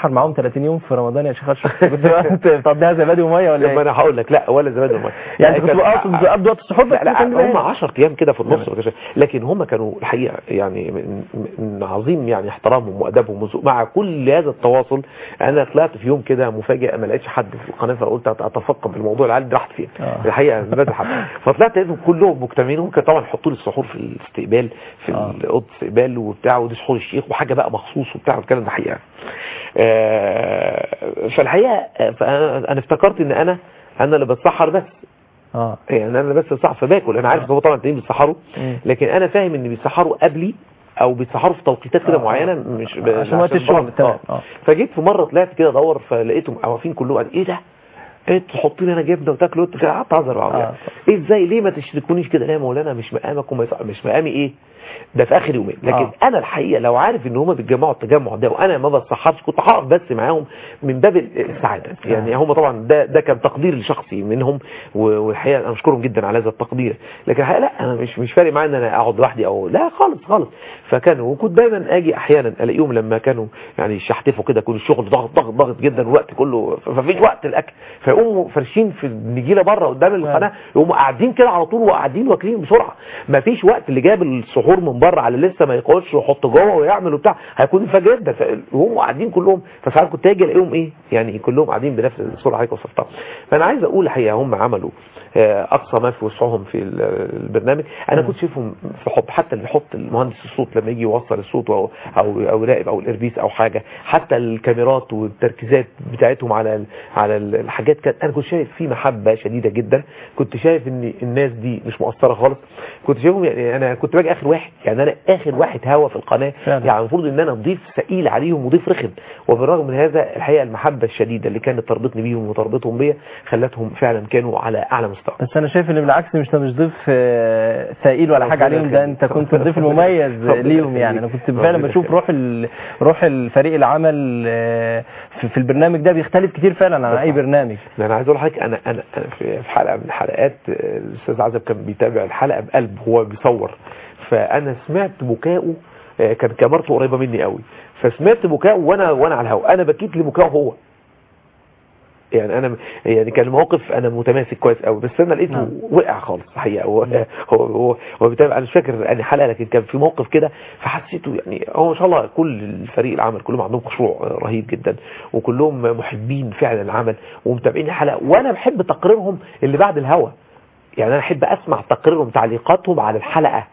بتتسحر معاهم ثلاثين يوم في رمضان يا شيخ اشرف؟ كنت بتقضيها زبادي وميه ولا ايه؟ ما انا هقول لك لا ولا زبادي وميه يعني كنت بقضي وقت السحور بس؟ لا, لا هم عشرة ايام كده في النص، لكن هم كانوا الحقيقه يعني من, من عظيم يعني احترامهم وادبهم مع كل هذا التواصل. انا طلعت في يوم كده مفاجئ ما لقيتش حد في القناه، فقلت اتفقد بالموضوع العيال راحت فين آه. الحقيقه زبادي حد، فطلعت لقيتهم كلهم مجتمعين. ممكن طبعا يحطوا لي السحور في الاستقبال في آه. اوضه الاستقبال وبتاع، ودي سحور الشيخ وحاجه بقى مخصوص وبتاع والكلام ده حقيقه. آه فالحقيقه انا افتكرت ان انا انا اللي بتسحر بس اه يعني انا اللي بس بتسحر فباكل. انا عارف ان هو طبعا التانيين بيتسحروا، لكن انا فاهم ان بيتسحروا قبلي او بيتسحروا في توقيتات كده آه. معينه مش آه. عشان وقت الشغل. آه. آه. فجيت في مره طلعت كده ادور فلقيتهم واقفين كلهم قال ايه ده؟ ايه تحطي لي انا جبنه وتاكلوا انتوا كده؟ قعدت اهزر معاهم يعني. ايه ازاي ليه ما تشركونيش كده؟ لا يا مولانا مش مقامك وما مش مقامي ايه ده في اخر يومين. لكن آه. انا الحقيقه لو عارف ان هم بيتجمعوا التجمع ده وانا ما بتصحرش كنت هقف بس معاهم من باب السعاده يعني. هم طبعا ده ده كان تقدير شخصي منهم والحقيقه انا بشكرهم جدا على هذا التقدير. لكن الحقيقه لا انا مش مش فارق معايا ان انا اقعد لوحدي او لا خالص خالص. فكانوا وكنت دايما اجي احيانا الاقيهم لما كانوا يعني يشحتفوا كده يكون الشغل ضغط ضغط ضغط جدا الوقت كله فمفيش وقت الاكل، فيقوموا فرشين في النجيله بره قدام القناه يقوموا قاعدين كده على طول وقاعدين واكلين بسرعه. مفيش وقت اللي جاب السحور من بره على لسه ما يقعدش ويحط جوه ويعمل وبتاع هيكون الفجر جدا. فهم قاعدين كلهم، فساعات كنت اجي الاقيهم ايه يعني كلهم قاعدين بنفس الصوره عليك وصفتها. فانا عايز اقول الحقيقه هم عملوا اقصى ما في وسعهم في البرنامج. انا كنت شايفهم في حب حتى اللي يحط المهندس الصوت لما يجي يوصل الصوت او او او راقب او الاربيس او حاجه، حتى الكاميرات والتركيزات بتاعتهم على على الحاجات كانت انا كنت شايف في محبه شديده جدا. كنت شايف ان الناس دي مش مقصره خالص. كنت شايفهم يعني انا كنت باجي اخر واحد يعني انا اخر واحد هوا في القناه فعلا. يعني المفروض ان انا اضيف ثقيل عليهم وضيف رخم، وبالرغم من هذا الحقيقه المحبه الشديده اللي كانت تربطني بيهم وتربطهم بيا خلتهم فعلا كانوا على اعلى مستوى. بس انا شايف ان بالعكس مش مش ضيف ثقيل ولا حاجه عليهم، ده انت كنت الضيف المميز ليهم يعني. انا كنت فعلا بشوف روح روح الفريق العمل في البرنامج ده بيختلف كتير فعلا عن اي برنامج. انا عايز اقول لحضرتك انا انا في حلقه من الحلقات الاستاذ عزب كان بيتابع الحلقه بقلب هو بيصور، فانا سمعت بكائه كان كاميرته قريبه مني قوي، فسمعت بكائه وانا وانا على الهواء انا بكيت لبكائه هو يعني. انا يعني كان الموقف انا متماسك كويس قوي بس انا لقيته نعم. وقع خالص الحقيقه. هو هو هو, هو بيتابع. انا مش فاكر يعني حلقه لكن كان في موقف كده فحسيته يعني. هو ما شاء الله كل الفريق العمل كلهم عندهم خشوع رهيب جدا وكلهم محبين فعلا العمل ومتابعين الحلقه، وانا بحب تقريرهم اللي بعد الهوا يعني. انا احب اسمع تقريرهم تعليقاتهم على الحلقه.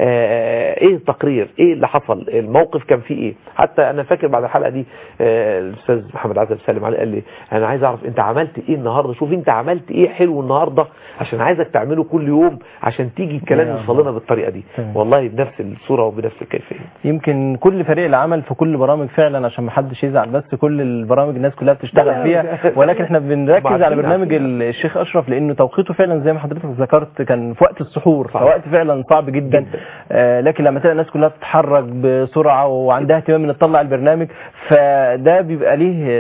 آه ايه التقرير ايه اللي حصل الموقف كان فيه ايه. حتى انا فاكر بعد الحلقه دي آه الاستاذ محمد عزب سلم عليه قال لي انا عايز اعرف انت عملت ايه النهارده، شوف انت عملت ايه حلو النهارده عشان عايزك تعمله كل يوم عشان تيجي الكلام يوصل لنا بالطريقه دي. والله بنفس الصوره وبنفس الكيفيه. يمكن كل فريق العمل في كل برامج فعلا عشان ما حدش يزعل بس كل البرامج الناس كلها بتشتغل فيها، ولكن احنا بنركز على برنامج الشيخ اشرف لانه توقيته فعلا زي ما حضرتك ذكرت كان في وقت السحور، فوقت فعلا صعب جدا, جداً. آه لكن لما تلاقي الناس كلها بتتحرك بسرعه وعندها اهتمام ان تطلع البرنامج فده بيبقى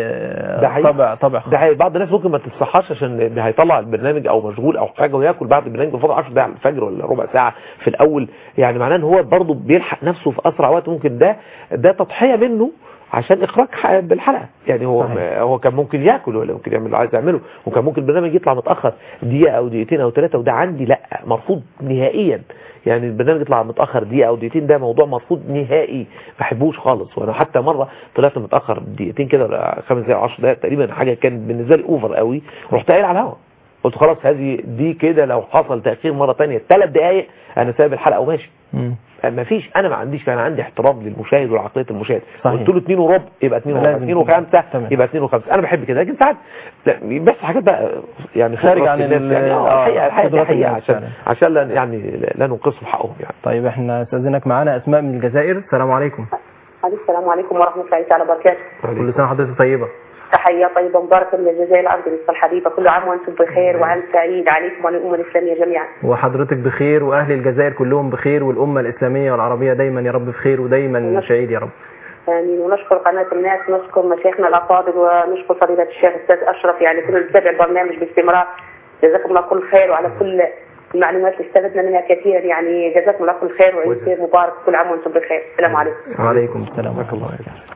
ليه طبع طبع ده حقيقي. بعض الناس ممكن ما تتصحاش عشان هيطلع البرنامج او مشغول او حاجه وياكل بعد البرنامج بفضل عشر دقايق على الفجر ولا ربع ساعه في الاول يعني. معناه ان هو برضه بيلحق نفسه في اسرع وقت ممكن. ده ده تضحيه منه عشان اخراج بالحلقه يعني. هو صحيح. هو كان ممكن ياكل ولا ممكن يعمل اللي عايز يعمله، وكان ممكن البرنامج يطلع متاخر دقيقه او دقيقتين او ثلاثه، وده عندي لا مرفوض نهائيا يعني. البرنامج يطلع متاخر دقيقه او دقيقتين ده موضوع مرفوض نهائي ما بحبوش خالص. وانا حتى مره طلعت متاخر دقيقتين كده ولا خمس دقائق عشر دقائق تقريبا، حاجه كان بالنسبه لي اوفر قوي، رحت قايل على الهواء قلت خلاص هذه دي كده لو حصل تاخير مره ثانيه ثلاث دقائق انا سايب الحلقه وماشي. ما فيش انا ما عنديش انا عندي احترام للمشاهد وعقليه المشاهد. قلت له اتنين وربع يبقى اتنين وربع، اتنين وخمسة يبقى اتنين وخمسة، انا بحب كده. لكن ساعات بس حاجات بقى يعني خارج عن الناس يعني اه الحقيقه الحقيقه الحقيقه عشان عشان لا يعني لا ننقصهم حقهم يعني. طيب احنا استاذنك معانا اسماء من الجزائر. السلام عليكم. السلام عليكم ورحمه الله تعالى وبركاته. كل سنه وحضرتك طيبه. تحية طيبة مباركة من الجزائر العرض الحبيبة، كل عام وانتم بخير وعام سعيد عليكم والأمة الإسلامية جميعا. وحضرتك بخير وأهل الجزائر كلهم بخير والأمة الإسلامية والعربية دايما يا رب بخير ودايما سعيد يا رب. آمين. ونشكر قناة الناس، نشكر مشايخنا الأفاضل ونشكر فضيلة الشيخ الأستاذ أشرف يعني كل اللي بيتابع البرنامج باستمرار. جزاكم الله كل خير وعلى كل المعلومات اللي استفدنا منها كثير يعني. جزاكم الله كل خير وعيد مبارك، كل عام وانتم بخير. السلام عليكم. وعليكم السلام ورحمة الله وبركاته.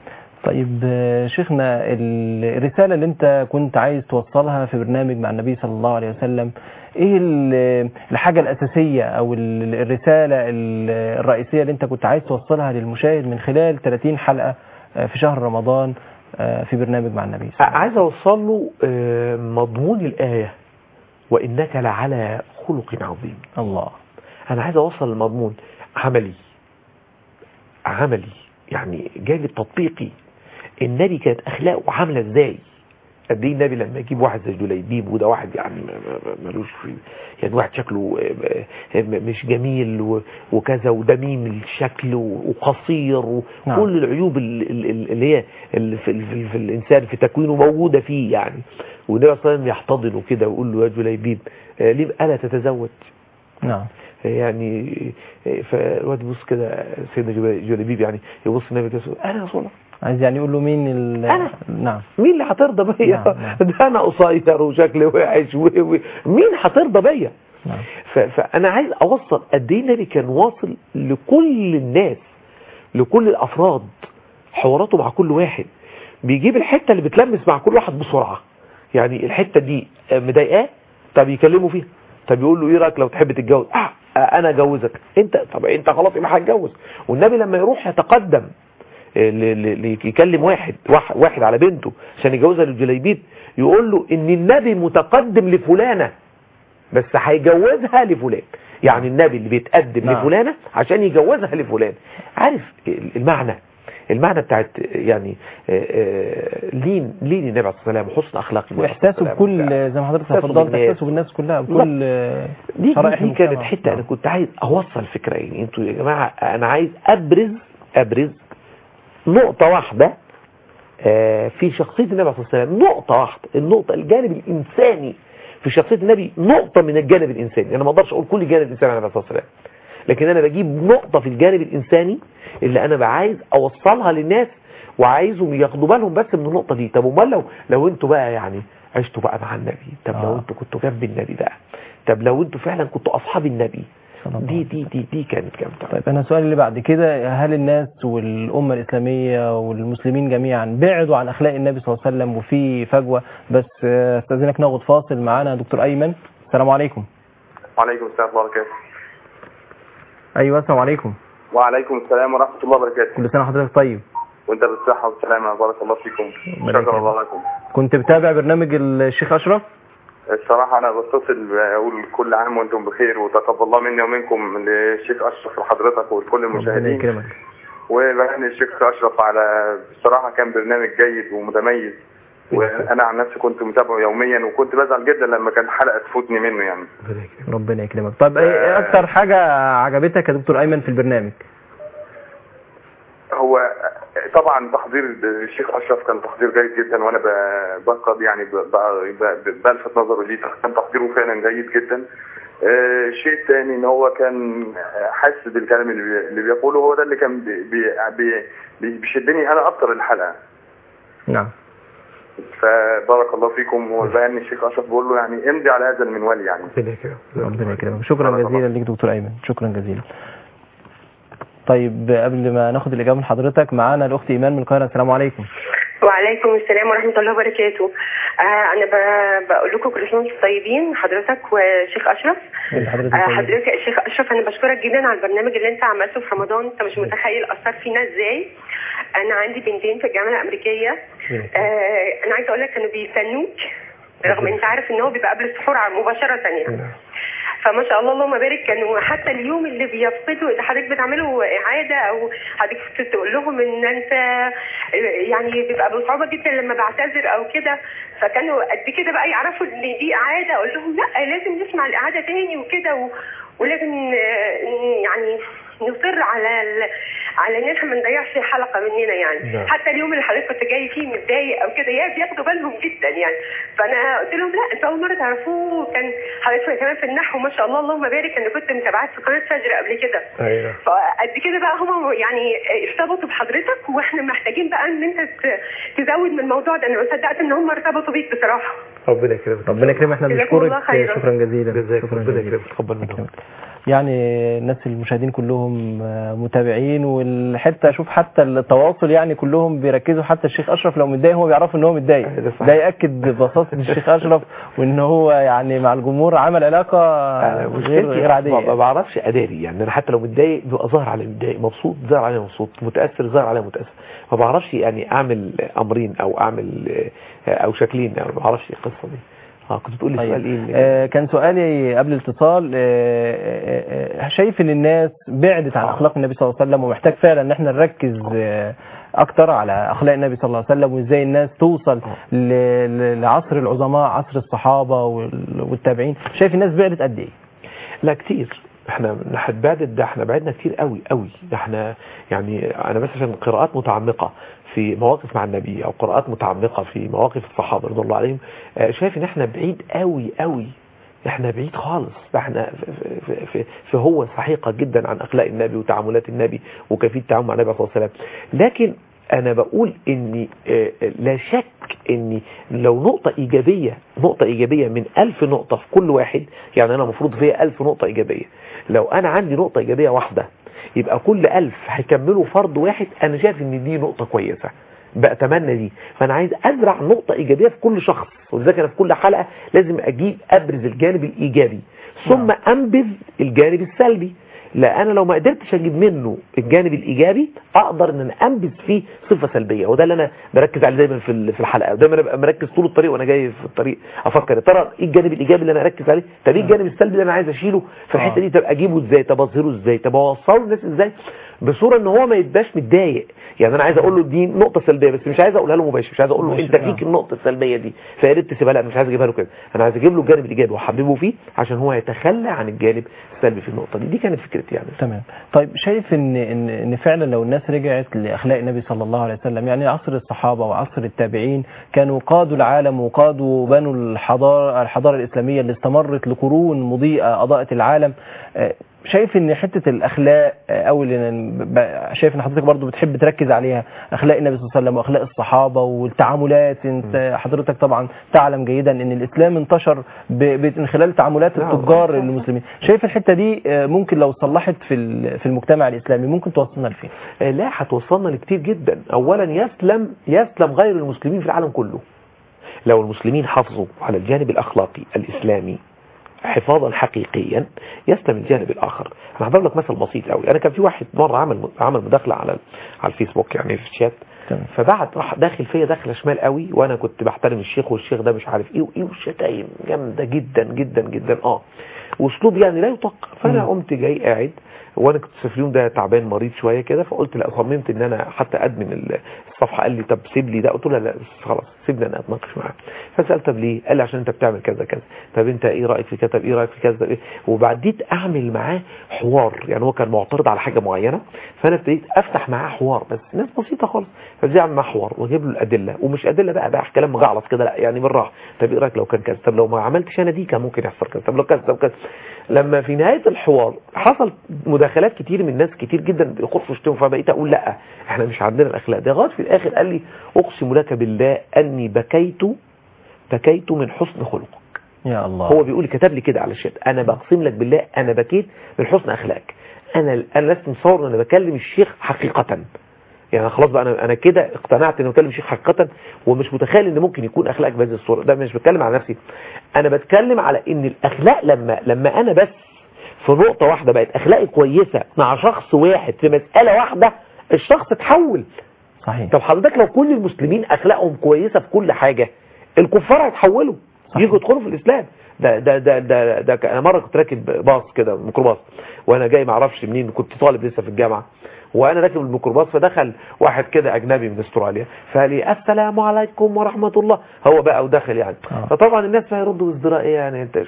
طيب آه، شيخنا الرسالة اللي انت كنت عايز توصلها في برنامج مع النبي صلى الله عليه وسلم، ايه ال- الحاجة الأساسية او ال- الرسالة ال- الرئيسية اللي انت كنت عايز توصلها للمشاهد من خلال ثلاثين حلقة آه، في شهر رمضان آه، في برنامج مع النبي صلى الله عليه عايز اوصل له آه، مضمون الآية وإنك لعلى خلق عظيم. الله. أنا عايز أوصل المضمون عملي عملي يعني جانب تطبيقي. النبي كانت أخلاقه عاملة إزاي؟ قد ايه النبي لما يجيب واحد زي جليبيب، وده واحد يعني ملوش في يعني واحد شكله مش جميل وكذا ودميم الشكل وقصير وكل العيوب اللي هي اللي في, في, في الانسان في تكوينه موجوده فيه يعني، والنبي صلى الله عليه وسلم يحتضنه كده ويقول له يا جليبيب ليه الا تتزوج؟ نعم. يعني فالواد يبص كده سيدنا جليبيب يعني يبص النبي كده انا يا رسول الله، عايز يعني يقول له مين ال... أنا. نعم. مين اللي هترضى بيا؟ نعم. نعم. ده انا قصير وشكلي وحش و... و... مين هترضى بيا؟ نعم. ف... فانا عايز اوصل قد ايه النبي كان واصل لكل الناس، لكل الافراد، حواراته مع كل واحد، بيجيب الحته اللي بتلمس مع كل واحد بسرعه. يعني الحته دي مضايقاه، طب يكلمه فيها، طب يقول له ايه رايك لو تحب تتجوز؟ اه انا اجوزك انت، طب انت خلاص يبقى هتجوز. والنبي لما يروح يتقدم يكلم واحد واحد على بنته عشان يجوزها للجليبيب، يقول له ان النبي متقدم لفلانة بس هيجوزها لفلان. يعني النبي اللي بيتقدم نعم. لفلانة عشان يجوزها لفلان. عارف المعنى المعنى بتاعت يعني لين لين النبي عليه الصلاه والسلام، حسن اخلاق واحساسه بكل زي ما حضرتك تفضلت، احساسه بالناس كلها بكل شرائح دي كانت حته انا كنت عايز اوصل فكرين. انتوا يا جماعه انا عايز ابرز ابرز نقطة واحدة في شخصية النبي عليه الصلاة والسلام، نقطة واحدة، النقطة الجانب الإنساني في شخصية النبي، نقطة من الجانب الإنساني. أنا ما أقدرش أقول كل جانب الإنساني عن النبي عليه الصلاة والسلام، لكن أنا بجيب نقطة في الجانب الإنساني اللي أنا عايز أوصلها للناس وعايزهم ياخدوا بالهم بس من النقطة دي. طب امال لو لو أنتوا بقى يعني عشتوا بقى مع النبي، طب لو أنتوا كنتوا جنب النبي بقى، طب لو أنتوا فعلا كنتوا أصحاب النبي، دي دي دي دي كانت جامده. طيب انا سؤالي اللي بعد كده، هل الناس والامه الاسلاميه والمسلمين جميعا بعدوا عن اخلاق النبي صلى الله عليه وسلم وفي فجوه؟ بس استاذنك ناخد فاصل. معانا دكتور ايمن. السلام عليكم. وعليكم السلام ورحمه الله وبركاته. ايوه السلام عليكم. وعليكم السلام ورحمه الله وبركاته. كل سنه وحضرتك طيب. وانت بالصحه والسلامه، بارك الله فيكم. شكرا الله لكم. كنت بتابع برنامج الشيخ اشرف؟ الصراحة أنا بتصل بقول كل عام وأنتم بخير، وتقبل الله مني ومنكم للشيخ أشرف لحضرتك ولكل المشاهدين. ربنا يكرمك. وبهني الشيخ أشرف على الصراحة كان برنامج جيد ومتميز، وأنا عن نفسي كنت متابعه يوميا، وكنت بزعل جدا لما كان حلقة تفوتني منه يعني. ربنا يكرمك. طيب إيه أكتر حاجة عجبتك يا دكتور أيمن في البرنامج؟ هو طبعا تحضير الشيخ اشرف كان تحضير جيد جدا، وانا بقد يعني بلفت نظره ليه، كان تحضيره فعلا جيد جدا. الشيء الثاني ان هو كان حاسس بالكلام اللي بيقوله، هو ده اللي كان بي بي بيشدني انا اكتر الحلقه. نعم. فبارك الله فيكم. وبان الشيخ اشرف بيقول له يعني امضي على هذا المنوال يعني. ربنا يكرمك. شكرا جزيلا ليك دكتور ايمن، شكرا جزيلا. طيب قبل ما ناخد الإجابة من حضرتك، معانا الأخت إيمان من القاهرة. السلام عليكم. وعليكم السلام ورحمة الله وبركاته. آه أنا بقول لكم كل سنة وانتم طيبين، حضرتك وشيخ أشرف. حضرتك, آه حضرتك يا شيخ أشرف أنا بشكرك جدا على البرنامج اللي أنت عملته في رمضان، أنت مش متخيل أثر فينا إزاي. أنا عندي بنتين في الجامعة الأمريكية، آه أنا عايزة أقول لك كانوا بيستنوك، رغم أنت عارف إن هو بيبقى قبل السحور مباشرة يعني. فما شاء الله اللهم بارك، كانوا حتى اليوم اللي بيفقدوا اللي حضرتك بتعملوا اعاده او حضرتك تقول لهم ان انت يعني بيبقى بصعوبه جدا لما بعتذر او كده، فكانوا قد كده بقى يعرفوا ان دي اعاده، اقول لهم لا لازم نسمع الاعاده تاني وكده، ولازم يعني نصر على ال... على ان احنا ما نضيعش حلقه مننا يعني. ده. حتى اليوم اللي حضرتك كنت جاي فيه متضايق او كده يا بياخدوا بالهم جدا يعني، فانا قلت لهم لا انتوا اول مره تعرفوه. كان حضرتك كمان في النحو ما شاء الله اللهم بارك، انا كنت متابعاك في قناه فجر قبل كده. ايوه. فقد كده بقى هم يعني ارتبطوا بحضرتك، واحنا محتاجين بقى ان انت تزود من الموضوع ده. انا صدقت ان هم ارتبطوا بيك بصراحه. ربنا يكرمك. ربنا يكرمك. احنا بنشكرك شكرا جزيلا. شكرا جزيلا. تقبل منك. يعني الناس المشاهدين كلهم متابعين، والحته اشوف حتى التواصل يعني كلهم بيركزوا، حتى الشيخ اشرف لو متضايق هو بيعرف ان هو متضايق، ده ياكد ببساطه الشيخ اشرف وان هو يعني مع الجمهور عمل علاقه غير غير عاديه. ما بعرفش اداري يعني، انا حتى لو متضايق ببقى ظاهر على متضايق، مبسوط ظاهر على مبسوط، متاثر ظاهر على متاثر، ما بعرفش يعني اعمل امرين او اعمل او شكلين يعني، ما بعرفش القصه دي. اه كنت بتقول لي طيب. سؤال ايه؟ آه كان سؤالي قبل الاتصال، آه آه شايف ان الناس بعدت عن اخلاق النبي صلى الله عليه وسلم، ومحتاج فعلا ان احنا نركز آه اكتر على اخلاق النبي صلى الله عليه وسلم، وازاي الناس توصل لعصر العظماء، عصر الصحابه والتابعين. شايف الناس بعدت قد ايه؟ لا كتير، احنا هنبعد، ده احنا بعدنا كتير قوي قوي. احنا يعني انا بس عشان قراءات متعمقه في مواقف مع النبي او قراءات متعمقه في مواقف الصحابه رضي الله عليهم، شايف ان احنا بعيد قوي قوي، احنا بعيد خالص. احنا في, في, في, في هو سحيقه جدا عن اخلاق النبي وتعاملات النبي وكيفيه التعامل مع النبي صلى الله عليه وسلم. لكن انا بقول اني لا شك اني لو نقطه ايجابيه نقطه ايجابيه من ألف نقطه في كل واحد، يعني انا مفروض فيها ألف نقطه ايجابيه، لو انا عندي نقطه ايجابيه واحده يبقى كل ألف هيكملوا فرد واحد، انا شايف ان دي نقطه كويسه، بأتمنى دي. فانا عايز ازرع نقطه ايجابيه في كل شخص، ولذلك انا في كل حلقه لازم اجيب ابرز الجانب الايجابي ثم انبذ الجانب السلبي، لا انا لو ما قدرتش اجيب منه الجانب الايجابي اقدر ان انا انبذ فيه صفه سلبيه، وده اللي انا بركز عليه دايما في في الحلقه، ودايما ابقى مركز طول الطريق وانا جاي في الطريق افكر ترى ايه الجانب الايجابي اللي انا اركز عليه، طب ايه الجانب السلبي اللي انا عايز اشيله في الحته دي، طب اجيبه ازاي، طب اظهره ازاي، طب اوصله للناس ازاي بصوره ان هو ما يبقاش متضايق. يعني انا عايز اقول له دي نقطه سلبيه بس مش عايز اقولها له مباشر، مش عايز اقول له انت فيك النقطه السلبيه دي فيا ريت تسيبها، لا مش عايز اجيبها له كده، انا عايز اجيب له الجانب الايجابي واحببه فيه عشان هو يتخلى عن الجانب السلبي في النقطه دي. دي كانت فكرتي يعني. تمام. طيب شايف ان ان ان فعلا لو الناس رجعت لاخلاق النبي صلى الله عليه وسلم، يعني عصر الصحابه وعصر التابعين كانوا قادوا العالم وقادوا بنوا الحضاره الحضاره الاسلاميه اللي استمرت لقرون مضيئه اضاءت العالم، شايف ان حته الاخلاق او اللي شايف ان حضرتك برضو بتحب تركز عليها، اخلاق النبي صلى الله عليه وسلم واخلاق الصحابه والتعاملات، انت حضرتك طبعا تعلم جيدا ان الاسلام انتشر من خلال تعاملات التجار المسلمين، شايف الحته دي ممكن لو صلحت في في المجتمع الاسلامي ممكن توصلنا لفين؟ لا هتوصلنا لكتير جدا. اولا يسلم يسلم غير المسلمين في العالم كله لو المسلمين حافظوا على الجانب الاخلاقي الاسلامي حفاظا حقيقيا، يسلم الجانب الاخر. انا هضرب لك مثل بسيط قوي. انا كان في واحد مره عمل عمل مداخله على على الفيسبوك يعني في الشات، فبعد راح داخل فيا داخله شمال قوي، وانا كنت بحترم الشيخ والشيخ ده مش عارف ايه وايه، والشتايم جامده جدا جدا جدا اه واسلوب يعني لا يطاق. فانا قمت جاي قاعد، وانا كنت في اليوم ده تعبان مريض شويه كده، فقلت لا صممت ان انا حتى ادمن الصفحه قال لي طب سيب لي ده، قلت له لا خلاص سيبني انا اتناقش معاه. فسالت طب ليه؟ قال لي عشان انت بتعمل كذا كذا، طب انت ايه رايك في كذا، طب ايه رايك في كذا إيه؟ وبعديت اعمل معاه حوار، يعني هو كان معترض على حاجه معينه، فانا ابتديت افتح معاه حوار بس ناس بسيطه خالص، فابتدي اعمل معاه حوار واجيب له الادله، ومش ادله بقى بقى كلام مجعلص كده، لا يعني بالراحه، طب ايه رايك لو كان كذا، طب لو ما عملتش انا دي كان ممكن يحصل كذا، طب لو كذا طب كذا. لما في نهايه الحوار حصل مداخلات كتير من ناس كتير جدا بيخرفوا يشتموا، فبقيت اقول لا احنا مش عندنا الاخلاق دي. لغايه في الاخر قال لي اقسم لك بالله اني بكيت بكيت من حسن خلقك. يا الله. هو بيقول كتب لي كده على الشات، انا بقسم لك بالله انا بكيت من حسن اخلاقك. انا انا لست مصور ان انا بكلم الشيخ حقيقه، يعني خلاص بقى انا انا كده اقتنعت ان بكلم الشيخ حقيقه، ومش متخيل ان ممكن يكون اخلاقك بهذه الصوره. ده مش بتكلم على نفسي، انا بتكلم على ان الاخلاق لما لما انا بس في نقطه واحده بقت اخلاقي كويسه مع شخص واحد في مساله واحده، الشخص اتحول. صحيح. طب حضرتك لو كل المسلمين اخلاقهم كويسه في كل حاجه، الكفار هيتحولوا يجوا يدخلوا في الاسلام. ده ده ده ده, ده انا مره كنت راكب باص كده ميكروباص، وانا جاي ما اعرفش منين، كنت طالب لسه في الجامعه، وانا راكب الميكروباص فدخل واحد كده اجنبي من استراليا فقال لي السلام عليكم ورحمه الله، هو بقى ودخل يعني آه. فطبعا الناس هيردوا بازدراء ايه يعني انت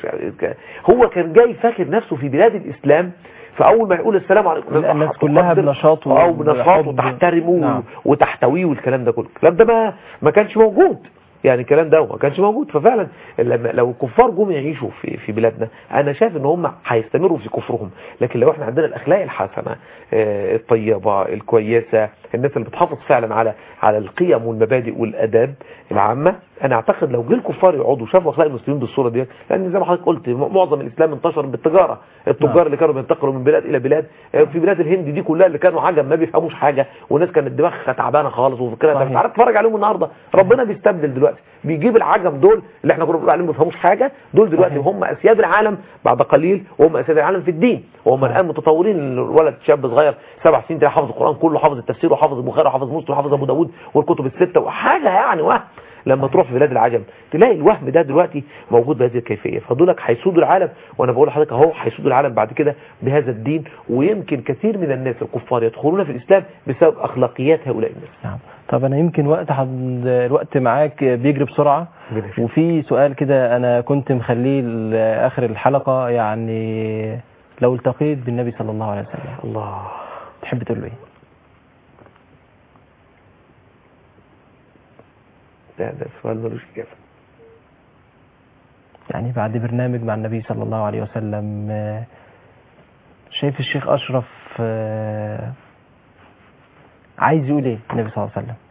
هو كان جاي فاكر نفسه في بلاد الاسلام، فاول ما يقول السلام عليكم الناس كلها بنشاط او بنشاط وتحترمه نعم. وتحتويه والكلام ده كله. الكلام ده ما ما كانش موجود. يعني الكلام ده ما كانش موجود. ففعلا لما لو الكفار جم يعيشوا في في بلادنا انا شايف ان هم هيستمروا في كفرهم، لكن لو احنا عندنا الاخلاق الحسنه الطيبه الكويسه، الناس اللي بتحافظ فعلا على على القيم والمبادئ والاداب العامه، انا اعتقد لو جه الكفار يقعدوا شافوا اخلاق المسلمين بالصوره دي، لان زي ما حضرتك قلت معظم الاسلام انتشر بالتجاره، التجار نعم. اللي كانوا بينتقلوا من بلاد الى بلاد، في بلاد الهند دي كلها اللي كانوا عجم ما بيفهموش حاجه، والناس كانت دماغها تعبانه خالص وفكرها انت مش عارف تتفرج عليهم النهارده. ربنا بيستبدل دلوقتي، بيجيب العجم دول اللي احنا كنا بنقول عليهم ما بيفهموش حاجه، دول دلوقتي هم اسياد العالم بعد قليل، وهم اسياد العالم في الدين، وهم الان متطورين. الولد شاب صغير سبع سنين تلاقيه حافظ القران كله، حافظ التفسير وحافظ البخاري وحافظ مسلم وحافظ ابو داوود والكتب السته وحاجه يعني وهم. لما تروح في بلاد العجم تلاقي الوهم ده دلوقتي موجود بهذه الكيفيه، فدولك هيسودوا العالم، وانا بقول لحضرتك اهو هيسودوا العالم بعد كده بهذا الدين، ويمكن كثير من الناس الكفار يدخلون في الاسلام بسبب اخلاقيات هؤلاء الناس. نعم. طب انا يمكن وقت حد الوقت معاك بيجري بسرعه، وفي سؤال كده انا كنت مخليه لاخر الحلقه، يعني لو التقيت بالنبي صلى الله عليه وسلم الله تحب تقول له ايه؟ ده ده سؤال ملوش إجابة. يعني بعد برنامج مع النبي صلى الله عليه وسلم شايف الشيخ أشرف عايز يقول ايه النبي صلى الله عليه وسلم؟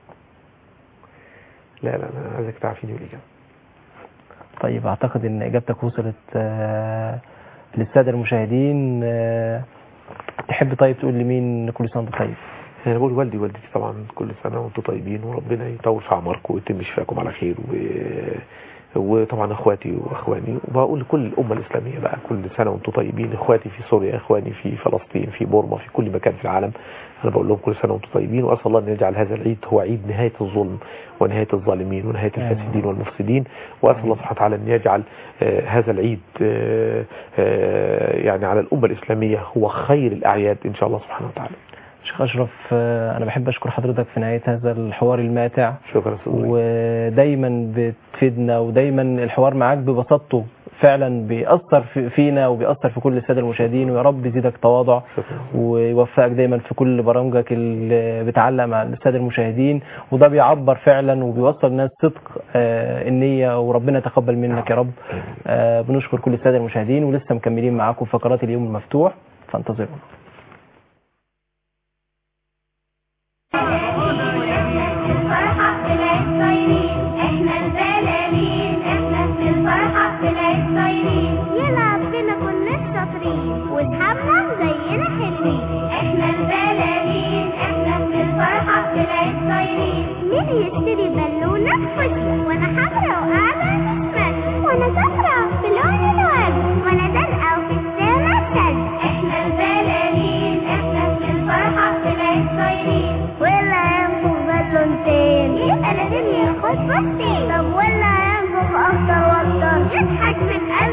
لا لا انا عايزك تعرفيني الإجابة. طيب اعتقد ان اجابتك وصلت للسادة المشاهدين. تحب طيب تقول لمين كل سنة وانتم طيب؟ انا بقول والدي والدتي طبعا كل سنه وانتم طيبين، وربنا يطول في اعماركم ويتم شفاكم على خير، و... وطبعا اخواتي واخواني، وبقول لكل الامه الاسلاميه بقى كل سنه وانتم طيبين، اخواتي في سوريا، اخواني في فلسطين، في بورما، في كل مكان في العالم، انا بقول لهم كل سنه وانتم طيبين، واسال الله ان يجعل هذا العيد هو عيد نهايه الظلم ونهايه الظالمين ونهايه الفاسدين والمفسدين، واسال الله سبحانه وتعالى ان يجعل آه هذا العيد آه آه يعني على الامه الاسلاميه هو خير الاعياد ان شاء الله سبحانه وتعالى. شيخ أشرف أنا بحب أشكر حضرتك في نهاية هذا الحوار الماتع، شكرا سيدي، ودايما بتفيدنا، ودايما الحوار معاك ببساطته فعلا بيأثر في فينا وبيأثر في كل السادة المشاهدين، ويا رب يزيدك تواضع ويوفقك دايما في كل برامجك اللي بتعلق مع السادة المشاهدين، وده بيعبر فعلا وبيوصل الناس صدق النية، وربنا يتقبل منك يا رب. بنشكر كل السادة المشاهدين، ولسه مكملين معاكم فقرات اليوم المفتوح، فانتظرونا. يلعب بينا كل الشاطرين واصحابنا زينا حلوين، احنا البلالين احنا في الفرحة طلعت طايرين. مين يشتري بالونة فوشيا وانا حمرا وقاعدة نسمة، وانا صفرا بلون الورد، وانا زرقا وفي السما تلج. احنا البلالين احنا في الفرحة طلعت طايرين. ولا ينفخ بالونتين انا دنيا خد بطين، طب ولا ينفخ اكتر واكتر يضحك من